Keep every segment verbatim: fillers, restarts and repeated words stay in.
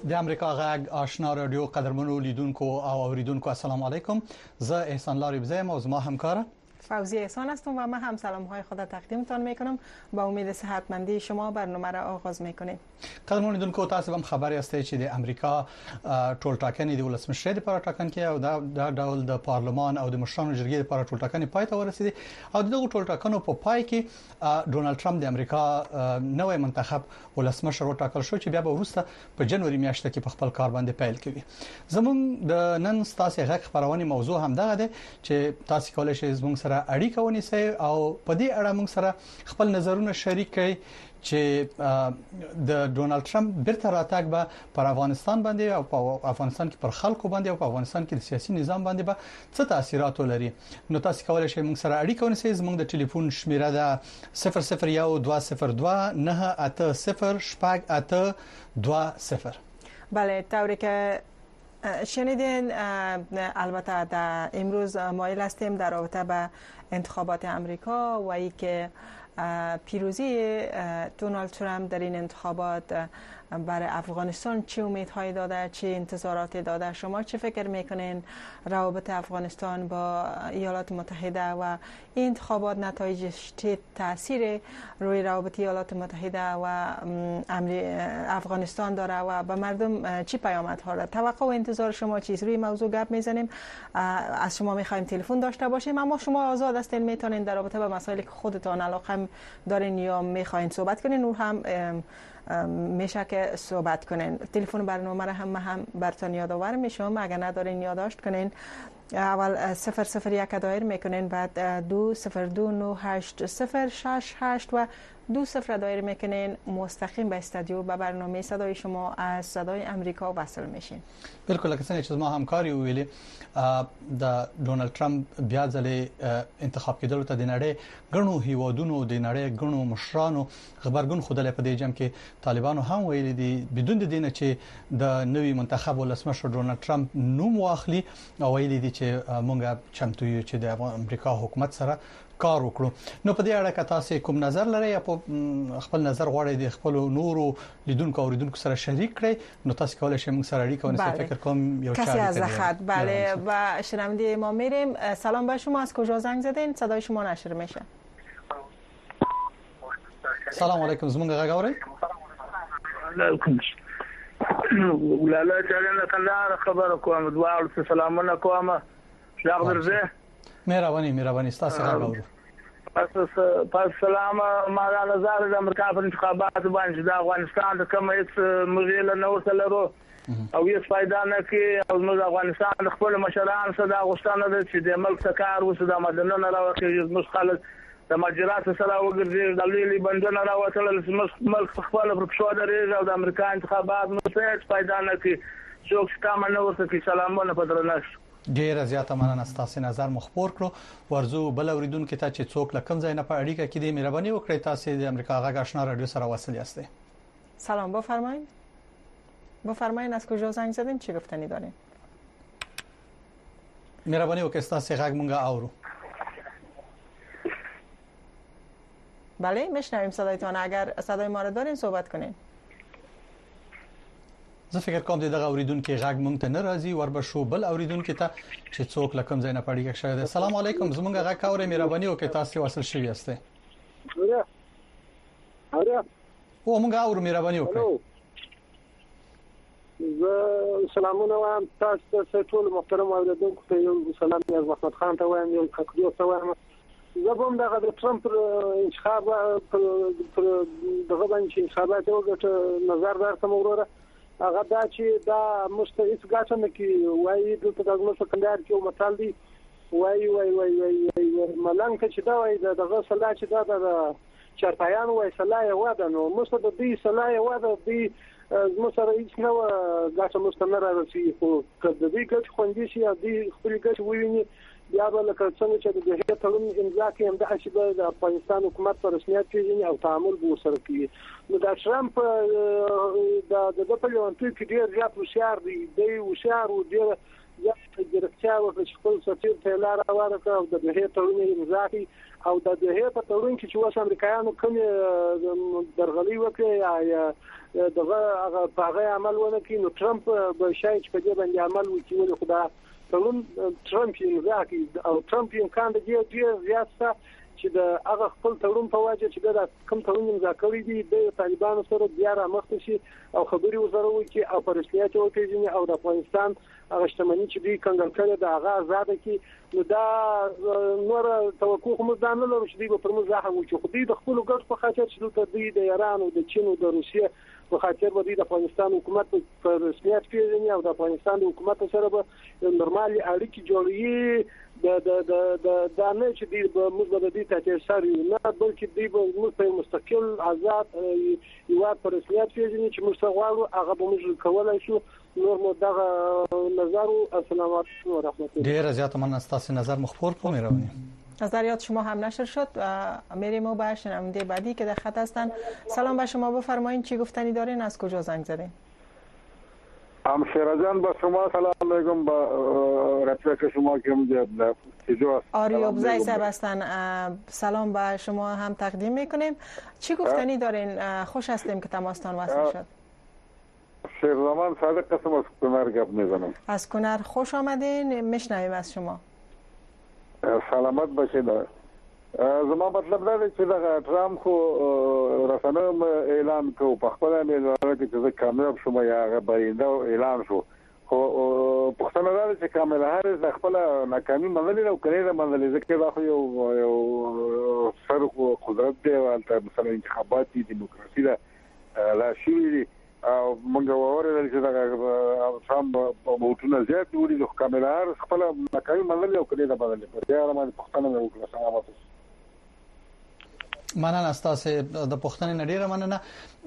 د امریکا غږ آشنا رادیو قدرمنو لیدونکو او اوریدونکو السلام علیکم. زه احسان لاری بزایم او زما همکار فوزی احسان هستم و من هم سلام های خود تقدیمتان میکنم. با امید صحتمندی شما برنامه را آغاز میکنیم. قدرمنو لیدونکو تاسو هم خبري استئ چې د امریکا ټول ټاکنې د ولسمشر لپاره ټاکن کې او د ډول د پارلمان او د مشرانو جرګې لپاره ټول ټاکنې پای ته ورسېدي او دغه ټول ټاکنو په پای کې ډونالد ټرمپ د امریکا نوې منتخب ولسمشر وټاکل شو چې بیا به وروسته په جنوري میاشت کې په خپل کار باندې پیل کوي. زموږ د نن ستاسو غږ خبرونه موضوع هم دغه ده چې تاسو کولای شئ زموږ سره اړیکه ونیسئ او په دې اړه موږ سره خپل نظرونه شریک کړئ چې د ډونالد ټرمپ بیرته راتګ به پر افغانستان باندې او په افغانستان کې پر خلکو باندې او په افغانستان کې د سیاسي نظام باندې به څه تاثیرات ولري. نو تاسو کولای شئ موږ سره اړیکه ونیسئ. زموږ د ټلیفون شمیره ده صفر صفر یو دوه صفر دوه نه اته صفر شپږ اته دوه صفر. بله طوری که شنیدین البته در امروز مایل هستیم در رابطه به انتخابات امریکا و ای که پیروزی دونالد ترامپ در این انتخابات برای افغانستان چه امیدهایی داده، چه انتظاراتی داده؟ شما چه فکر میکنین روابط افغانستان با ایالات متحده و این انتخابات نتایجش چه تاثیر روی روابط ایالات متحده و افغانستان داره و به مردم چه پیامدها داره؟ توقع و انتظار شما چیست؟ روی موضوع گپ میزنیم. از شما میخوایم تلفن داشته باشیم، اما شما آزاد هستین، میتونین در رابطه به مسائلی که خودتان علاقه دارین یا میخواین صحبت کنین او هم میشه که صحبت کنین. تلفن برنامه را هم هم براتون یادآور میشم، اگر ندارین یادداشت کنین. اول صفر صفر یک دایر میکنین، بعد دو صفر دو نه هشت صفر شش هشت و دو صفر دایر میکنین مستقیم به استودیو به برنامه صدای شما از صدای امریکا وصل میشین. بالکل څنګه چې ما همکاري ویلي د ډونالد ټرمپ بیا ځلې انتخاب کېدل ته د نړۍ غنو هیوادونو د نړۍ غنو مشرانو خبرګون خوده په دې جام کې طالبانو هم ویلي دي بدون د دینه چې د نوې منتخب ولسمشر ډونالد ټرمپ نوم واخلي او ویلي دي چې مونږه چمتو یو چې د امریکا حکومت سره کار وکړو. نو په دې اړه که تاسو کوم نظر لرئ یا خپل نظر غواړئ د خپل نورو لیدونکو او اوریدونکو سره شریک کړئ، نو تاسو کولای شئ موږ سره اړیکه ونیسئ. فکر کوم یو کسی از خط. بله و شنونده ما میریم. سلام به شما، از کجا زنگ زدین؟ صدای شما نشر میشه. سلام علیکم، زمونږ غږ اورئ؟ علیکم ولاله چارنه کندهار خبر کوم، دواړو سلامونه کوم. شاغ درځه مهرباني مهرباني تاسو غږ اورئ. پس پس سلام ما دا نظر د امریکا په انتخابات باندې د افغانستان د کوم هیڅ مغیله نو سره او هیڅ فائدہ نه کوي او د افغانستان خپل مشران سره د غوښتنه ده چې د ملک کار وسه د مدنه نه راوړي، موږ خلک د مجرات سره وګرځي، د لیلي بندونه راوړل، ملک خپل پر شو درې او د امریکا انتخابات نو هیڅ فائدہ نه کوي. څوک ستامه نه ورته کې سلامونه په درنښت. ډیر زیاته مننه تاسو نظر مخبر کړو. ورزو بل اوریدونکو ته چې څوک لکم ځای نه په اړیکه کې دې مهرباني وکړئ تاسو د امریکا غږ آشنا رادیو سره وصل یاستئ. سلام بفرمایید. بفرمایید از کجا زنگ زدین، چی گفتنی دارین؟ مهرباني وکړئ تاسو غږ مونږه اورو. بله میشنویم صدایتان. اگر صدای ما را دارین صحبت کنین. زه فکر کوم دغه اوریدونکو غږ مونږ ته ناراضي ور بشو بل اوریدونکو ته چې څوک لکم زینه پړی کې شوی. السلام علیکم، زمونږ غږ اورئ؟ مهرباني وکړئ تاسو وصل شوی یاستئ. اوریا اوریا او مونږ اورو، مهرباني وکړئ. زه سلامونه وایم تاسو ته ټول محترم اوریدونکو ته یو سلام یې محمد خان ته وایم، یو کډیو ته وایم. زه هم دغه د ټرمپ انتخاب پر دغه باندې انتخابات وګټه نظر درته وروره. هغه دا چې دا مستعد ګټه نه کوي، وایي دلته د موږ سکندر کې متال دی، وایي وایي وایي ملنګ چې دا وایي دغه صلاح چې دا د چرپایان وایي صلاح یې واده، نو موږ د دې صلاح یې واده دی موږ سره هیڅ نه ګټه مستمر راځي. خو کله دې ګټه خوندې شي او دې خپل ګټه وویني بیا به لکه څنګه چې د دې تړون امضا کوي هم د چې د افغانستان حکومت پر رسمیت پیژني او تعامل به سره کوي. نو دا ټرمپ د د په لونتو کې ډیر زیات هوښیار دی، دی هوښیار او ډیر زیات ډیرکټ ملګرتیا وکړي چې خپل سفیر ته لار ورکړي او د دوه تړون امضا کړي او د دوه په تړون کې چې اوس امریکایانو کوم درغلي وکړي یا دغه هغه په هغه عمل ونه کړي نو ټرمپ به شاید په دې باندې عمل وکړي ولې خدا تړون ټرمپ یې امضا کړي او ټرمپ یې امکان دی چې زیات چې د هغه خپل تړون په وجه چې د کوم تړون امضا کړی دی د طالبانو سره بیا را مخته شي او خبري وزره وکړي او پر رسمیت وکړي او د افغانستان هغه شتمنۍ چې دوی کنګل کړي د هغه آزاد کی نو دا نور توقع هم ځان نه لري چې دوی په موږ ځاه وکړي خو دوی د خپل ګډ په خاطر چې دوی د ایران او د چین او د روسیې په خاطر به د افغانستان حکومت په رسمیت پیژني او د افغانستان حکومت سره به نورمالي اړیکې جوړوي د د د د د نه چې د موږ د دې تاثیر سره نه بلکې د موږ په مستقل آزاد یو پر رسمیت پیژني چې موږ غواړو هغه به موږ کولای شو نور مو دغه نظر و السلام علیکم و رحمت الله. ډیر زیات من استاس نظر مخبر کو میروانی. نظریات شما هم نشر شد. میریم و به شنونده بعدی که در خط هستن. سلام به شما، بفرمایید چی گفتنی دارین، از کجا زنگ زدین؟ همشیره جان با شما سلام علیکم، با رفیق شما که اونجا کجا آریوب زای صاحب هستن. سلام به شما هم تقدیم میکنیم. چی گفتنی دارین؟ خوش هستیم که تماستان وصل شد. شیرزمان صادق قسم از کنر گپ میزنم. از کنر خوش آمدین، میشنویم از شما. سلامت باشید. زما مطلب دا دی چې دا ټرامپ خو رسنوم اعلان کو په خپل اعلان کې چې کامیاب شوم یا غبرینده اعلان شو خو پښتنه دا چې کاملا هارس د خپل ناکامي منلې او کړي د منلې ځکه دا خو یو یو فرق قدرت دی او مثلا انتخابات دي دیموکراسي دا لا شي او موږ وره چې دا ټرامپ موټونه زیات وړي د کاملا هارس خپل ناکامي منلې او کړي د بدلې پر یا باندې پښتنه وکړه سلامات. مننه تاسو د پښتنې نډیره مننه.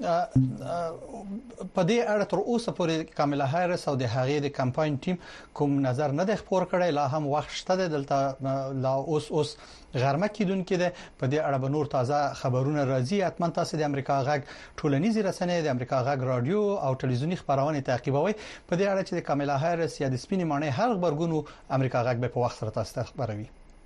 په دې اړه تر اوسه پورې کاملا هاریس او د هغې د کمپاین ټیم کوم نظر نه د خبر کړی، لا هم وخت شته دلته لا اوس اوس غرمه کیدونکې ده. په دې اړه به نور تازه خبرونه راځي. حتما تاسو د امریکا غږ ټولنیزې رسنۍ، د امریکا غږ رادیو او ټلویزیونی خبرونه تعقیبوي. په دې اړه چې د کاملا هاریس یا د سپینې مانې هر خبرګونو امریکا غږ به په وخت سره تاسو ته خبروي.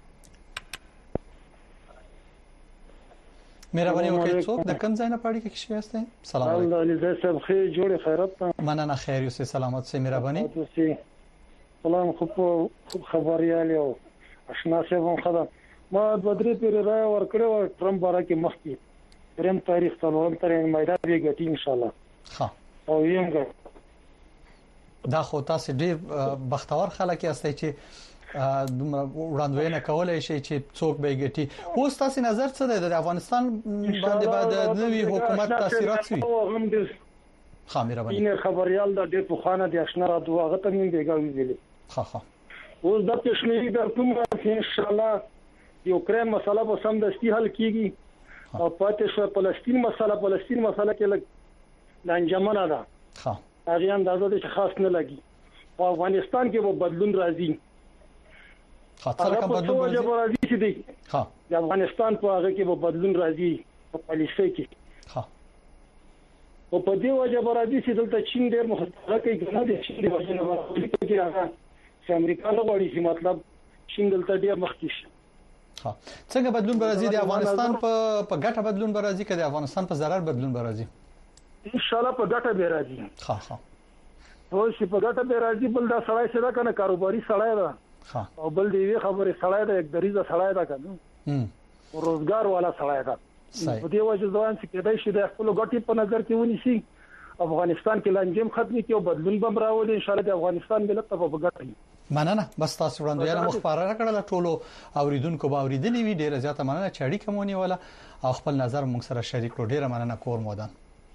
مهرباني وکړئ څوک د کوم ځای نه پاړی کې شي یاست؟ سلام علیکم. الله علیه صاحب خیر جوړ خیرت. مننه خیر یو سلامت سي مهرباني. سلام خو خبريال یو آشنا سیمه خدا ما د بدرې پر رای ور کړو ټرمپ بارا کې مخکې پرم تاریخ څلورم ترې مېدا دی ګټي ان شاء الله. ها او یم دا خو تاسو ډیر بختور خلک یاستئ چې دومره وړاندوینه کولای شي چې څوک به ګټي. اوس تاسو نظر څه دی د افغانستان باندې بعد نوې حکومت تاثیرات څه وي؟ خامره باندې این خبريال د ډېر په خانه د آشنا را دوه غته مين دیګاوي ویلي. ها ها اوس د پښنی د کوم ان شاء الله یوکرين مسله په سم دستي حل کیږي او پاتې شو فلسطین مسله فلسطین مسله کې لګ لنجمنه ده. ها هغه اندازه چې خاص نه لګي. په افغانستان کې به بدلون راځي. خاطر کوم بدلون راځي چې دی ها د افغانستان په هغه کې به بدلون راځي په پالیسي کې. ها او په دې وجه به راځي چې دلته چین ډېر مخاطره کوي کنه د چین د وجه نه ورته کې هغه چې امریکا له غوړي چې مطلب چین دلته ډېر مخکې شي. ها څنګه بدلون به راځي د افغانستان په په ګټه بدلون به راځي که د افغانستان په ضرر بدلون به راځي؟ ان شاء الله په ګټه به راځي. ها ها او چې په ګټه به راځي بل دا سړی چې دا کنه کاروباري سړی ده او بل دی خبره سړی ده یک دریزه سړی ده کنه هم روزګار والا سړی ده. په دې وجه ځوان چې کېدای شي د خپل ګټي په نظر کې ونیسي افغانستان کې لنجم ختمي کې او بدلون به راوړي ان شاء الله د افغانستان ملت ته په ګټي. مننه. بس تاسو وړاندوینه مخبره کړل ټولو اوریدونکو به اوریدلې وی. ډیره زیاته مننه چې اړیکه مونږ ولا او خپل نظر موږ سره شریک کړو. ډیره مننه کور مودان.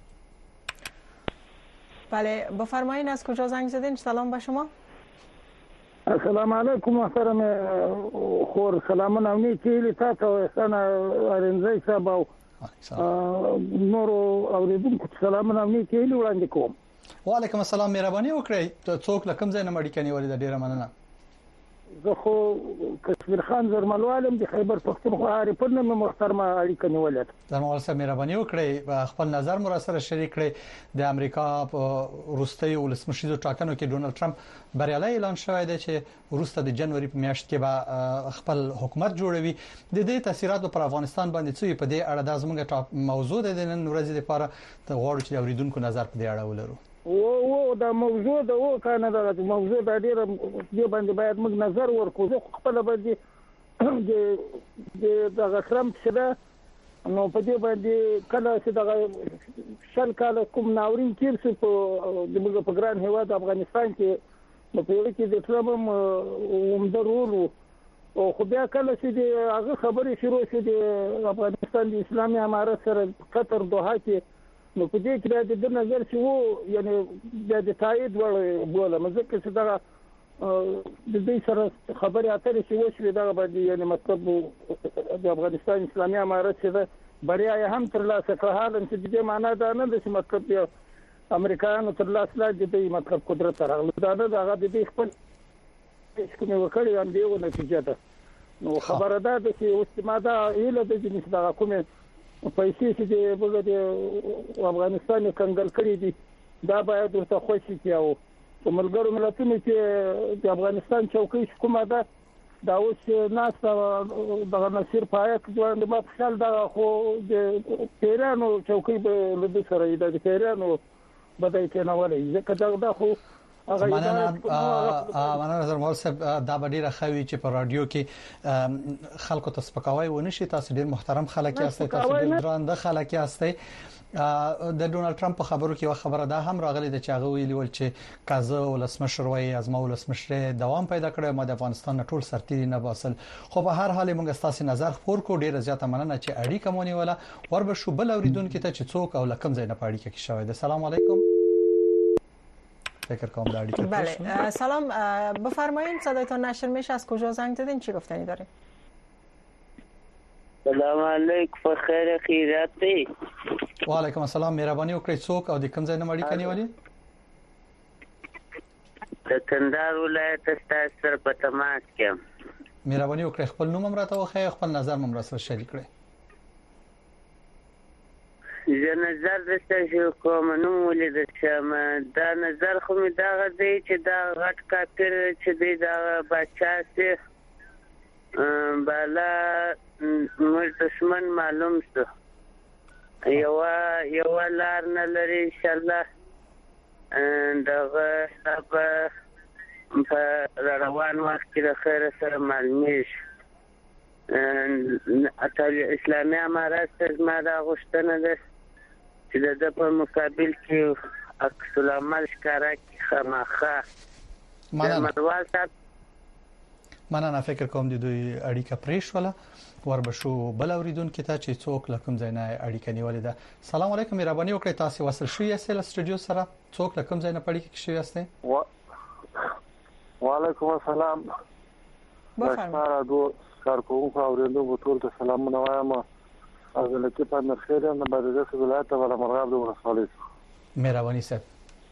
بله بفرمایید از کجا زنگ زدین؟ سلام به شما. السلام علیکم محترم خور سلامونه امنی کیلی تاسو احسان ارنځي صاحب او نور اوریدونکو سلامونه امنی کیلی وړاندې کوم. وعلیکم السلام. مهرباني وکړئ څوک لکم ځای نه مړی کني ولې د ډیره مننه. زه خو کشمیر خان زرملوالم د خیبر پښتونخوا عارفین مې محترمه اړیکه نیولې ده. د مول سره مهرباني وکړئ خپل نظر مو سره شریک کړئ. د امریکا په روسي ولسمشریزو ټاکنو کې ډونالد ټرمپ بریالي اعلان شوی دی چې روسته د جنوري په میاشت کې به خپل حکومت جوړوي. د دې تاثیرات پر افغانستان باندې څه په دې اړه د زموږه موضوع ده د نن ورځې لپاره ته غواړو چې اوریدونکو نظر په دې اړه ولرو. او او دا موضوع دا او کنه دا موضوع دا ډیره دې باندې باید موږ نظر ورکړو. زه خپل باندې د د د ټرمپ سره نو په دې باندې کله چې دا شل کال کوم ناورین تیر شو په د موږ په ګران هیواد افغانستان کې نو په یوه کې د ټرمپ عمده رول او خو بیا کله چې د هغه خبرې شروع شوه د افغانستان د اسلامي امارت سره قطر دوحه کې نو په دې کې د نظر چې وو یعنی د تایید ول بوله مزه چې دا د دې سره خبرې اترې چې وشوي دا باندې یعنی مطلب د افغانستان اسلامي امارت چې بریا یې هم تر لاسه کړه. حال چې د دې معنا دا نه ده چې مطلب یو امریکایانو تر لاسه لا د دې مطلب قدرت راغلی دا نه دا د دې خپل څه کومه وکړي هم دیو نتیجه ده. نو خبره ده چې اوس ما دا ایله د دې دا کومه پیسې چې د بغد افغانستان کنګل کړی دي دا باید ورته خوشي کیاو. په ملګرو ملتونو کې د افغانستان چوکۍ کومه ده دا اوس ناس د نصیر پایک باندې ما خپل دا خو د پیرانو چوکۍ په لدی سره د پیرانو بدای کې نه ولې ځکه دا دا خو مننه مننه نظر مول صاحب دا ډیره خوي چې په رادیو کې خلکو ته سپکاوي ونشي. تاسو ډیر محترم خلک یاست، تاسو ډیر درانده خلک یاست. د ډونالد ټرمپ په خبرو کې یو خبره ده هم راغلي د چاغه ویلي ول چې کازه ولسمشر وای ازما ولسمشر دوام پیدا کړی ما د افغانستان ټول سرتیری نه باسل. خو په هر حال موږ ستاسو نظر خور کو ډیر زیاته مننه چې اړیکه مونږ ولا وربه شو بل اوریدونکو ته چې څوک او لکم زینه پاړی کې شوی ده. السلام علیکم. فکر کنم در اړیکه بله سلام بفرمایید صدایتان نشر میشه. از کجا زنگ زدین چی گفتنی دارین؟ سلام علیکم فخر خیرات دی. و علیکم السلام مهرباني وکړئ څوک او د کوم ځای نه مړی کني ولی د کندهار ولایت ستاسو سره په تماس کې. مهرباني وکړئ خپل نوم هم راته وخی خپل نظر هم را سره شریک کړئ. زه نظر دسته کوم نو ولید چې دا نظر خو می دا غدي چې دا غټ کافر چې دی دا بچا سي بالا مر دشمن معلوم څه یو یو لار نه لري ان شاء الله دغه په روان وخت کې د خیر سره معلومیش اتل اسلامي امارات ما دا غوښتنه ده چې د په مقابل کې عکس العمل ښکارا خامخا مننه مننه فکر کوم د دوی اړیکه پریښوله وربشو بل اوریدونکو ته چې څوک لکم زینه اړیکه نیولې ده. سلام علیکم مهرباني وکړئ تاسو وصل شوی یاست له سټوډیو سره څوک لکم زینه پړی کې شوی یاست؟ وعلیکم السلام. بشمار دو کارکونکو اوریدونکو ټول ته سلامونه وایم. از لکه په مرخیره نه بریده ولایت ولا مرغاب د ولسوالۍ. مهرباني صاحب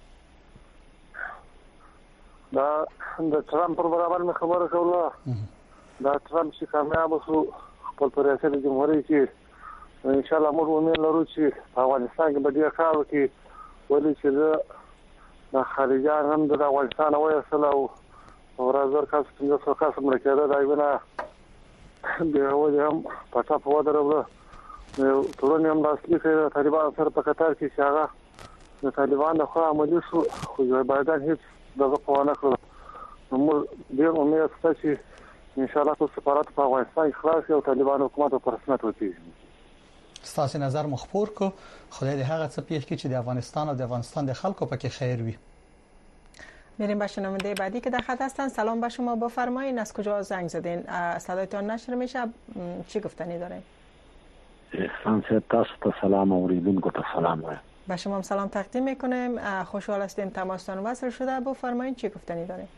دا د ټرمپ پر برابر مې خبره کوله. دا ټرمپ چې کامیاب شو خپل پر ریاست جمهوریت کې ان شاء الله موږ امید لرو چې په افغانستان کې به ډیر کار وکړي. ولې چې د خارجيان هم د افغانستان وایسل او ورازر کاس څنګه څه کاس مرکه دا ایونه د هغه هم پټه په ودرول نو ټول هم راسلی چې طالبان سره په قطار کې شاغه د طالبان خو عملي شو خو بایدن هیڅ دغه په ونه کړ. نو ډیر امید شته چې ان شاء الله په سفارت په افغانستان خلاص او طالبان حکومت په رسمیت وکړي. ستاسو نظر مخبور کو خدای دې هغه څه پیښ کړي چې د افغانستان او د افغانستان د خلکو پکې خیر وي. میریم به شنونده بعدی که در خط هستن. سلام به شما بفرمایید از کجا زنگ زدین صدایتان نشر میشه چی گفتنی دارین؟ احسان صاحب تاسو ته سلام اوریدونکو ته سلام وایم. به شما هم سلام تقدیم میکنیم. خوشحال هستیم تماستان وصل شده. بفرمایید چی گفتنی دارین؟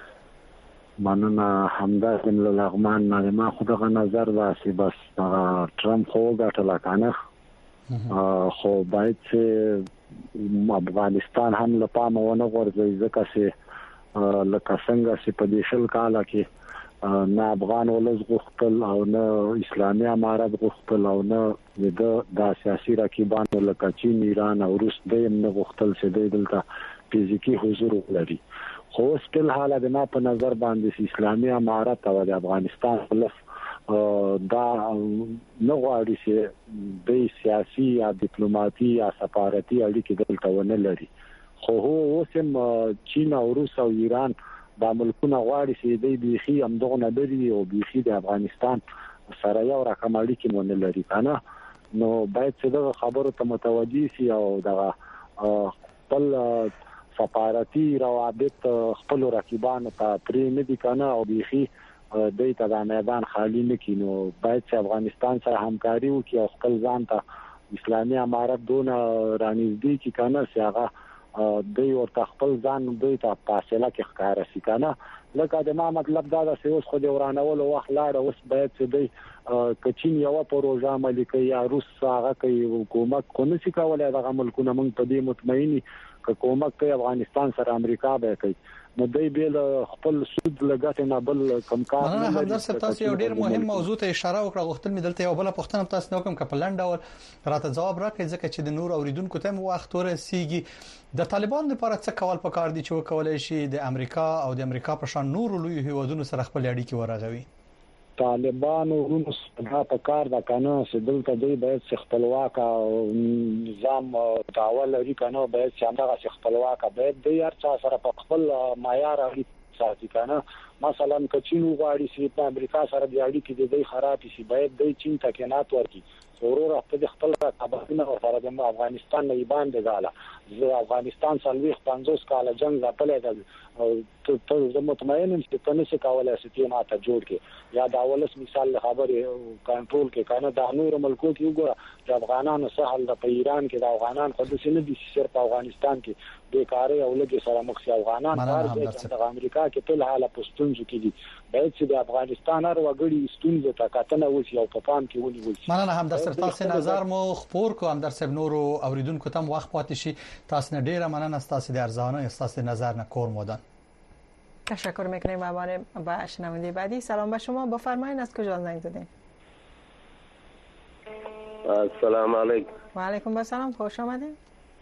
مننه همدا جمله لغمان نه ما خودغه نظر واسي بس ټرمپ خو ګټل کنه خو باید چې افغانستان هم له پامه ونه غورځي ځکه چې لکه څنګه چې په دې شل کال کې نه افغان ولز غوښتل او نه اسلامي امارات غوښتل او نه د سیاسي رقیبانو لکه چین ایران او روس د نه غوښتل چې د دلته فزیکی حضور ولري. خو سپل حاله د ما په نظر باندې اسلامي امارات او د افغانستان خلاف دا نه غواړي چې د سیاسي یا ډیپلوماټي یا سفارتي اړیکې دلته ونه لري. خو هو اوسم چین او روس او ایران دا ملکونه غواړي چې د بيخي همدغه نظری او بيخي د افغانستان سره یو رقم اړیکې مونږ لري کنه. نو باید چې دا خبره ته متوجي سي او دا خپل سفارتي روابط خپل رقیبانو ته پرې نه دي کنه او بيخي د دې د میدان خالی نه کینو. باید چې افغانستان سره همکاري وکړي او خپل ځان ته اسلامي امارات دون رانیزدي کی کنه چې هغه دوی ورته خپل ځان دوی ته فاصله کې ښکار شي کنه. لکه د ما مطلب دا د سیوس خو د ورانول وخت لاړ اوس باید چې دوی کچین یو پروژه عملي کوي یا روس هغه کوي حکومت کو نه شي کولای دغه ملکونه موږ په دې مطمئنی ک حکومت کوي افغانستان سره امریکا به کوي نو دوی بیل خپل سود لګټ نه بل کم کار نه همدار صاحب تاسو یو ډیر مهم موضوع ته اشاره وکړه. غوښتل مې دلته یو بل پوښتنه تاسو نو کوم کپلند او راته جواب راکړئ ځکه چې د نور اوریدونکو ته مو وخت ورسیږي. د طالبانو لپاره څه کول پکار دي چې وکولای شي د امریکا او د امریکا په شان نور لوی هیوادونو سره خپل اړیکې ورغوي؟ طالبانو روس په په کار د قانون چې دلته دوی باید خپلواک نظام داول لري کنه. باید چې هغه خپلواک باید د هر چا سره په خپل معیار اړیکې ساتي کنه. مثلا کچین غواړي چې په امریکا سره د اړیکې د دوی خراب شي باید د چین تکینات ورکړي. ضرور په خپل رقابتونه او سره د افغانستان نه باندې غاله زه افغانستان سلويخ پنځوس کال جنگ غپلې او ته زه مطمئن یم چې تنه څه کولای شي چې ماته جوړ کې یا دا ولس مثال خبره کنټرول کې کنه د نور ملکو کې وګوره د افغانانو سهل د ایران کې د افغانان خود څه نه دي صرف افغانستان کې بیکاری او لګي سره مخ شي افغانان کار کوي د امریکا کې ټول حاله پښتون ځکه دي باید چې د افغانستان هر وګړي ستونزه تا کتنه وسی او په پام کې ونی وسی. مننه هم در تاسو نظر مو خبر کو هم در سب نور اوریدونکو تم وخت پاتې شي. تاسو نه ډیره مننه تاسو د ارزانه تاسو نظر نه کور مودن. تشکر میکنیم مهمان با شنونده بعدی. سلام به شما بفرمایید از کجا زنگ زدین؟ السلام علیکم. و علیکم السلام خوش آمدید.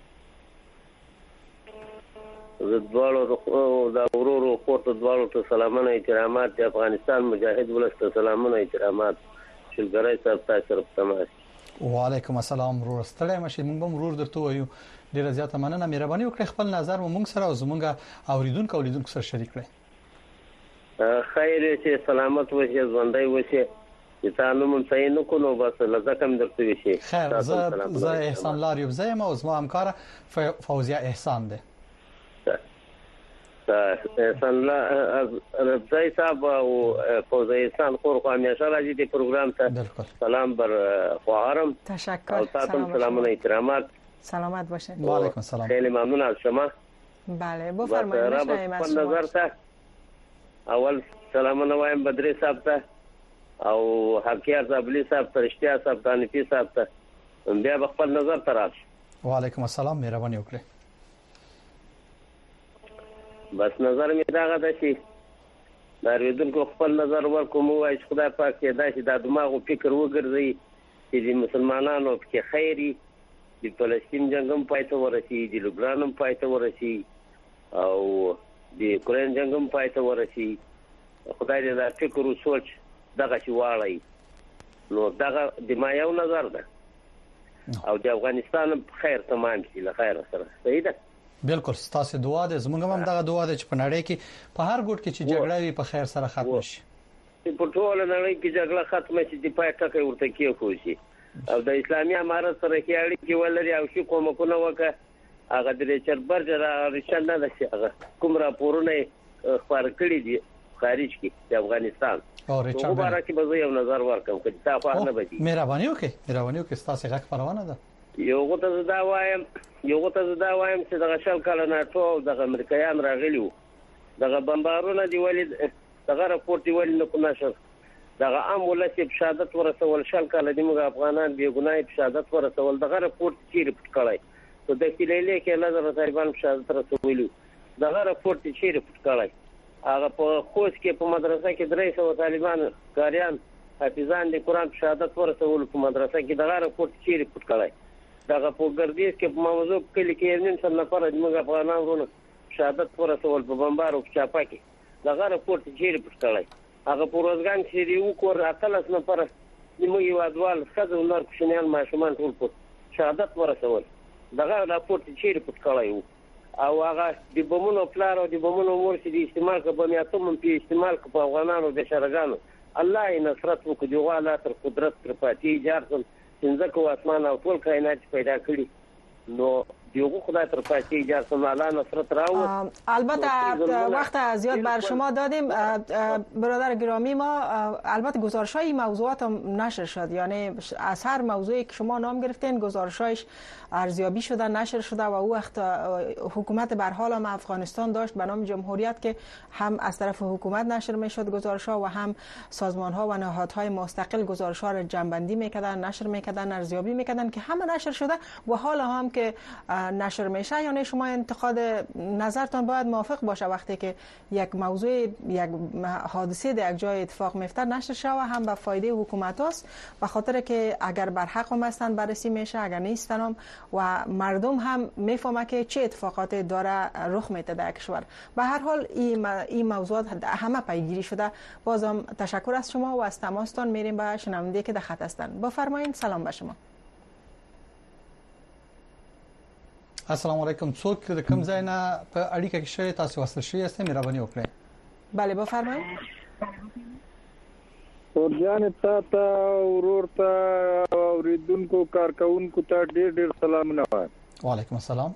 زدوالو د ورورو خورته دوالو ته سلامونه احترامات د افغانستان مجاهد ولسته سلامونه احترامات شلګری صاحب تاسو سره تماس. وعلیکم السلام ورور ستړی مشه موږ هم ورور درته وایو ډیره زیاته مننه مهرباني وکړئ خپل نظر موږ سره او زموږ اوریدونکو اوریدونکو سره شریک کړئ. خیر چې سلامت وشه ژوندۍ وشه چې تاسو مون صحیح نو کو نو بس لزکم درته وشي. خیر زه زه احسان لاریوب زم او زما همکار فوزیه احسان ده. احسان ربزی صاحب او فوزیه احسان خور خو همیشه راځي د پروګرام ته سلام بر خواهرم. تشکر. او تاسو سلامونه احترامات. سلامت باشید. و علیکم السلام. خیلی ممنون از شما. بله بفرمایید. میشنویم از شما. نظر ته اول سلامونه وایم بدری صاحب ته او حقیار زابلی صاحب ته اشتیا صاحب ته نفی صاحب ته بیا خپل نظر ته راشي. و علیکم السلام مهرباني وکړئ. بس نظر می داغه د شي داریدونکو خپل نظر ورکوم وای چې خدای پاک دې داسې د دماغ او فکر وګرځي چې د مسلمانانو په خیری د فلسطین جنگم پاتې ورسي د لبنان پاتې ورسي او د یوکرين جنگم پاتې ورسي. خدای دې دا فکر او سوچ دغه شي واړی نو دغه د ما یو نظر ده او د افغانستان خیر تمام شي له خیر سره صحیح ده. بالکل ستاسو دعا ده زموږ هم دغه دعا ده چې په نړۍ کې په هر ګوټ کې چې جګړه وي په خیر سره ختم شي. په ټول نړۍ کې جګړه ختم شي د پای ټکي ورته کېږي شي او د اسلامي امارت سره کې اړیکې ولري او شي کومکونه وکړه هغه د چربر را رښتیا نه ده چې هغه کوم راپورونه خبر کړی دي خارج کې د افغانستان او ریچارډ مبارک به یو نظر ورکم چې تاسو نه بدی. مهرباني وکړئ مهرباني وکړئ تاسو غږ پروانه ده. یو غوته زدا وایم یو غوته زدا وایم چې دغه شل کال نه ټول دغه امریکایان راغلیو دغه بمبارونه دی ولید دغه راپورټ دی ولید نو نشر دغه عام ولسی په شهادت ورسول شل کال دی موږ افغانان بی ګناه په شهادت ورسول دغه راپورټ چیرې پټ کړای ته د کلیلې کې نظر طالبان په شهادت رسولو دغه راپورټ چیرې پټ کړای هغه په خوست کې په مدرسه کې درې سوه طالبان کاریان حافظان د قرآن شهادت ورسول په مدرسه کې دغه رپورت چیرې پټ کړای دغه په ګردیز کې په موضوع کلی کې نیم سل نفر د موږ افغانان ورونه شهادت ورسول په بمبار او چاپا کې دغه رپورت چیرې پټ کړای هغه په روزګان کې دی وکور اتلس نفر د موږ وادوال خزو نور کوشنیان ماشومان ټول په شهادت ورسول دغه رپورت چیرې پټ کړای او هغه د بمونو پلار او د بمونو مور چې د استعمال په بنیاتوم په استعمال په افغانانو د شرګانو الله یې نصرت وکړي جواله تر قدرت تر پاتې جارسم څنګه کو اسمان او ټول کائنات پیدا کړی نو دیوغو خدای تر پاتې جارسم الله نصرت راو. البته وقت زیاد بر شما دادیم برادر گرامی ما، البته گزارش‌های موضوعات هم نشر شد، یعنی از هر موضوعی که شما نام گرفتین گزارش‌هایش ارزیابی شده نشر شده و او وقت حکومت به هر حال هم افغانستان داشت به نام جمهوریت که هم از طرف حکومت نشر میشد گزارش‌ها و هم سازمان‌ها و نهادهای مستقل گزارش‌ها را جمع‌بندی می‌کردن، نشر می‌کردن، ارزیابی می‌کردن که همه نشر شده و حالا هم که نشر میشه. یعنی شما انتقاد نظرتان باید موافق باشه وقتی که یک موضوع یک حادثه در یک جای اتفاق میفته نشر شه و هم به فایده حکومت است، به خاطر که اگر بر حق هم هستند بررسی میشه، اگر نیستن هم و مردم هم میفهمه که چه اتفاقاتی داره رخ میده در کشور. به هر حال این این موضوعات همه پیگیری شده. بازم تشکر از شما و از تماستان میریم به شنونده که در خط هستند. بفرمایید. سلام به شما. السلام علیکم. څوک د کوم ځای نه په اړیکه کې شوی تاسو وصل شوی یاست؟ مهرباني وکړئ. بله بفرمایید. ورجان ته ته ورور ته اوریدونکو کارکونکو ته ډېر ډېر سلامونه وایم. وعلیکم السلام.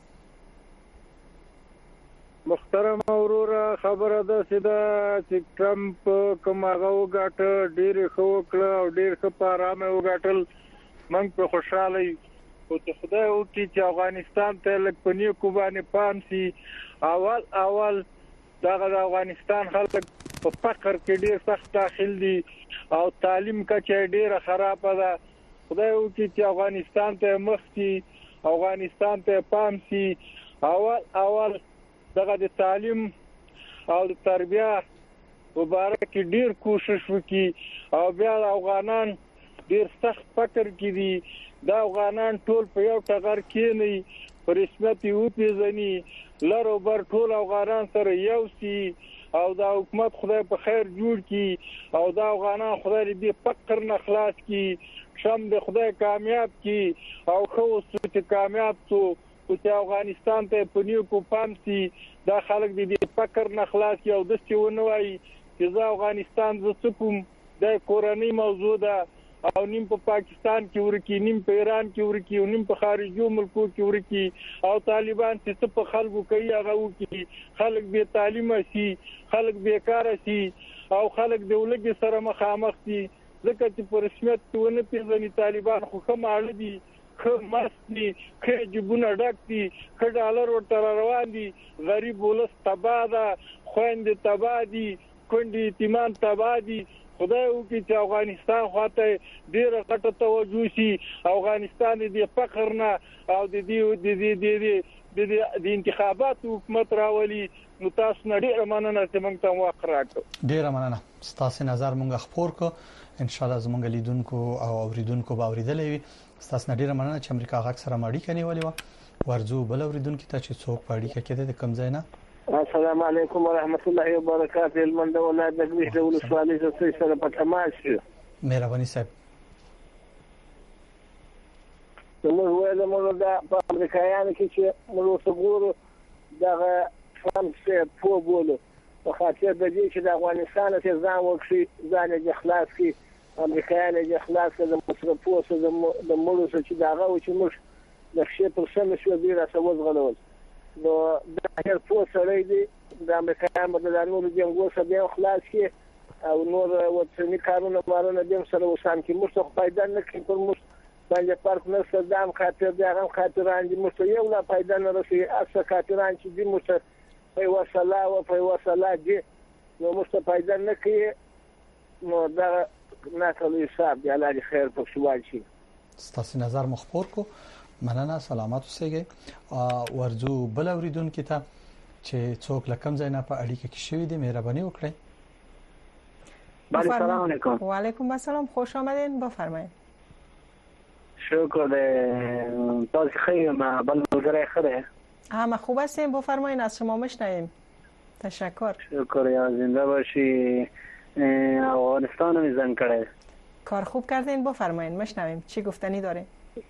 محترم ورور، خبره ده چې دا چې ټرمپ کوم هغه وګاټه ډېر خو کړ او ډېر ښه په آرامه وګاټل، موږ په خوشاله یو. او ته خدای وکړي چې افغانستان ته لږ په نیکو باندې پام شي. اول اول دغه د افغانستان خلک په فقر کې ډېر سخت داخل دي او تعلیم کچه ډېره خرابه ده. خدای وکړي چې افغانستان ته مخ شي، افغانستان ته پام شي. اول اول دغه د تعلیم او د تربیه مبارک ډېر کوشش وکړي او بیا افغانان ډېر سخت فقر کې دي. دا افغانان ټول په یو ټغر کې نه پر رسمیت یو پیژني، لارو بر ټول افغانان سره یو سي او دا حکومت خدای په خیر جوړ کړي او دا افغانان خدای دې فقر نه خلاص کړي، شم دې خدای کامیاب کړي او خو چې کامیاب شو چې افغانستان ته په نیو کو پام سي. دا خلک دې فقر نه خلاص کړي او د څه ونوي چې دا افغانستان ز سکم د کورنۍ موضوع ده او نیم په پاکستان کې ورکی، نیم په ایران کې ورکی، او نیم په خارجو ملکو کې ورکی او طالبان چې په خلکو کوي هغه وکړي. خلک به تعلیم شي، خلک بیکاره شي او خلک د ولګي سره مخامخ دي. ځکه چې په رسمیت ونه پیژني طالبان خو کوم اړه دي، خو مستی خو جبونه ډک دي، خو ډالر ورته روان دي. غریب ولس تباه ده، خويند تباه دي، کندې یتیمان تباه دي. خدای وکړي چې افغانستان خواته ډیره غټه توجه شي، افغانستان د فقر نه او د دې د دې د انتخاباتو حکومت راولي. نو تاسو نه ډیره مننه چې موږ ته وخت راکړو. ډیره مننه. ستاسو نظر موږ خبر کو، ان شاء الله زموږ لیدونکو او اوریدونکو به اوریدلې وي. ستاسو نه ډیره مننه چې امریکا غږ سره ماړی کني ولې و. ورزو بل اوریدونکو ته چې څوک پاړی کې د کوم ځای نه. السلام علیکم ورحمت الله وبرکاته. المنده ولایت د ګریش د ولسوالۍ څخه سره په تماس شو. مهرباني صاحب. موږ ویل موږ د امریکایانو کې چې موږ وګورو دغه ټرمپ څخه په بوله په خاطر د دې چې د افغانستان ته ځان وکړي، ځان یې خلاص کړي، امریکایان یې خلاص کړي د مصرفو څخه د مړو څخه چې دغه و چې موږ د شي پر سم شو دی راځو غلول. نو د هر څو سره دی د امریکایان په دغه جنگو سره بیا خلاص کړي او نور وڅنی کارونه مارونه د سره وسان کې موږ څه پیدا نه کړي پر موږ باندې فرق نه صدام خاطر دغه خاطران دي موږ یو لا پیدا نه رسي اسه خاطران چې دي موږ په وسلا او په وسلا دي نو موږ پیدا نه کړي. نو دا نه کولای حساب دی الله دې خیر په سوال شي. ستاسو نظر مخبر کو. مننه. سلامات اوسئ. ورزو بل اوریدونکو ته چې څوک لکم ځای نه په اړیکه کې شوی دی مهرباني وکړئ. بله سلام علیکم. و علیکم السلام، خوش آمدین، بفرمایید. شکر ده. تاسو خیلی ما بل ملګری خره همه خوب هستیم، بفرمایید، از شما میشنویم. تشکر. شکر یا زنده باشی. افغانستان رو میزن کرده. کار خوب کردین، بفرمایید، میشنویم چی گفتنی دارین.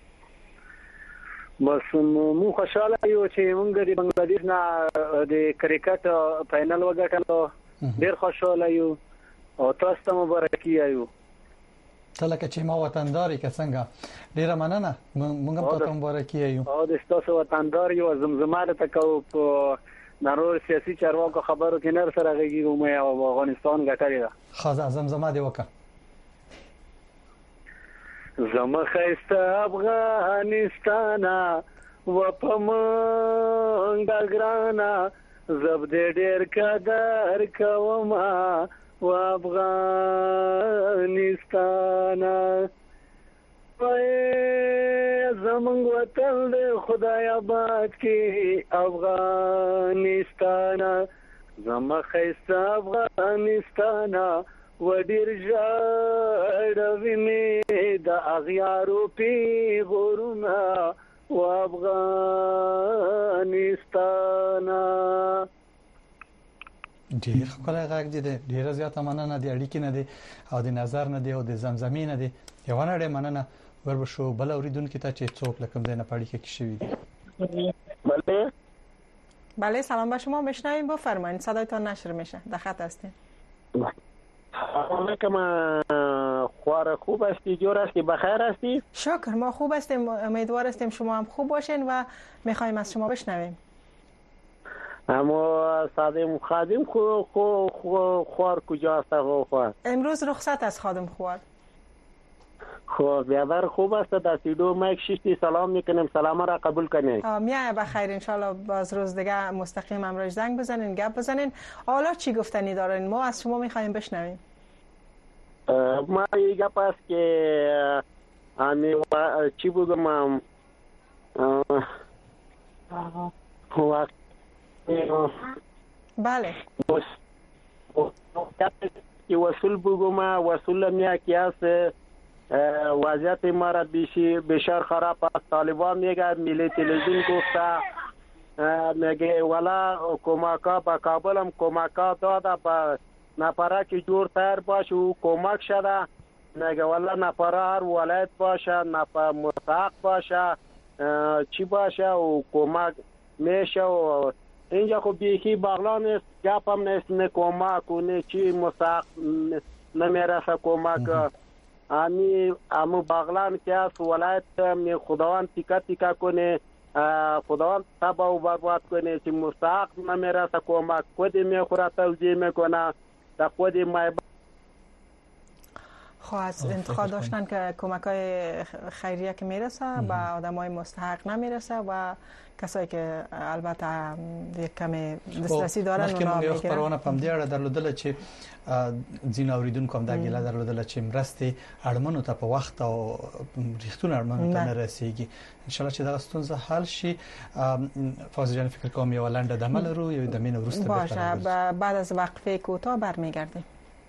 بس مو خوشاله یو چې مونږ د بنگلاديش نه د کرکټ فائنل وګټلو، ډیر خوشاله یو او تاسو ته مبارکي یو. تله چې ما وطنداري که څنګه ډیره مننه، مونږ هم ته مبارکي یو. او د تاسو وطندار یو زمزمه ته کو په نړیوال سیاسي چارواکو خبرو کې نر سره غږی و مې او افغانستان ګټلې ده. خاصه زمزمه دی وکړه. زما خسته افغانستان و پمنګ ګرانا زب دې ډېر قدر کوم و افغانستان وای زمونږ وطن دې خدای آباد کې افغانستان. زما خسته افغانستان و ډیر ژړوي مې د اغیارو پیغورونه و افغانستان. ډیر ښکلی غږ دی، ډیره زیاته مننه د اړیکې نه دی او د نظر نه دی او د زمزمې نه دی. یو نه ډېر مننه. وربشو بل اوریدونکو ته چې څوک لکم ځای نه پاړی کې شوی دی. بله بله سلام به شما، میشنویم، بفرمایید، صدایتان نشر میشه، در خط هستین. علیکم. خوار خوب هستی؟ جور هستی؟ بخیر هستی؟ شکر، ما خوب هستیم، امیدوار هستیم شما هم خوب باشین و میخوایم از شما بشنویم. اما خادم خادم خو خو خو خوار کجا است خوار؟ امروز رخصت از خادم خوار. خب بیادر خوب است، در سیدو مایک شیشتی سلام میکنیم، سلام را قبول کنید. میای بخیر، انشالله باز روز دیگه مستقیم امروز زنگ بزنین، گپ بزنین. حالا چی گفتنی دارین؟ ما از شما میخوایم بشنویم. ما یه گپ است که امی چی بگم وقت بله که وصول بگم وصول میا که است وضعیت ما را بسیار خراب است. طالبان میگه ملی تلویزیون گفته میگه والا کمکا با کابل هم کمکا داده با نفره که جور تر باشه و کمک شده. میگه والا نفره هر ولایت باشه، نفر مستحق باشه، چی باشه و کمک میشه. و اینجا خب بیخی بغلا نیست، گپ هم نیست، نه کمک و نه چی مستحق نمیرسه کمک. امی امو بغلان که از ولایت می خداوند تیکا تیکا کنه، خداوند تبا و برباد کنه که مستحق نمیرسه کمک، خودی میخوره توزیع میکنه در خودی مای. خب از انتقاد داشتن که کمک های خیریه که میرسه به آدم های مستحق نمیرسه و کسایی که البته یک کمی دسترسی دارن اونا میگیرن. مخکې خبرونه پم دی اړه درلودل چې ځین اوریدونکو هم دا ګیله درلودل چې مرستې اړمنو ته په وخت او ریښتونه اړمنو ته نه رسیږي. ان شاء الله چې دا ستونزه حل شي. فاضل جان فکر کوم یو لنډه دمه لرو یو د مين ورسته باشه بعد از وقفه کوتاه برمیگردیم.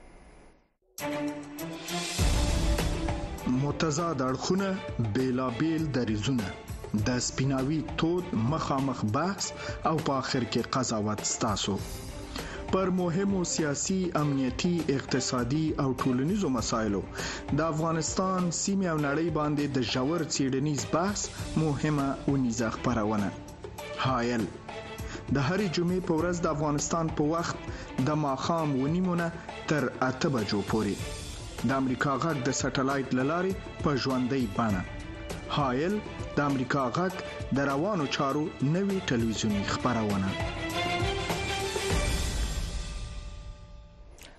متضاد اړخونه بیلابیل دریزونه د سپیناوي تود مخامخ بحث او په اخر کې قضاوت ستاسو پر مهمو سیاسي، امنیتي، اقتصادي او ټولنیزو مسایلو د افغانستان سیمه او نړۍ باندې د ژور څېړنیز بحث مهمه ونیزه خبرونه. حایل د هرې جمعې په ورځ د افغانستان په وخت د ماخام ونیمونه تر اته بجو پورې د امریکا غږ د سټلایټ لارې په ژوندۍ بڼه. حایل د امریکا غږ د روانو چارو نوي ټلویزیونی خبرونه.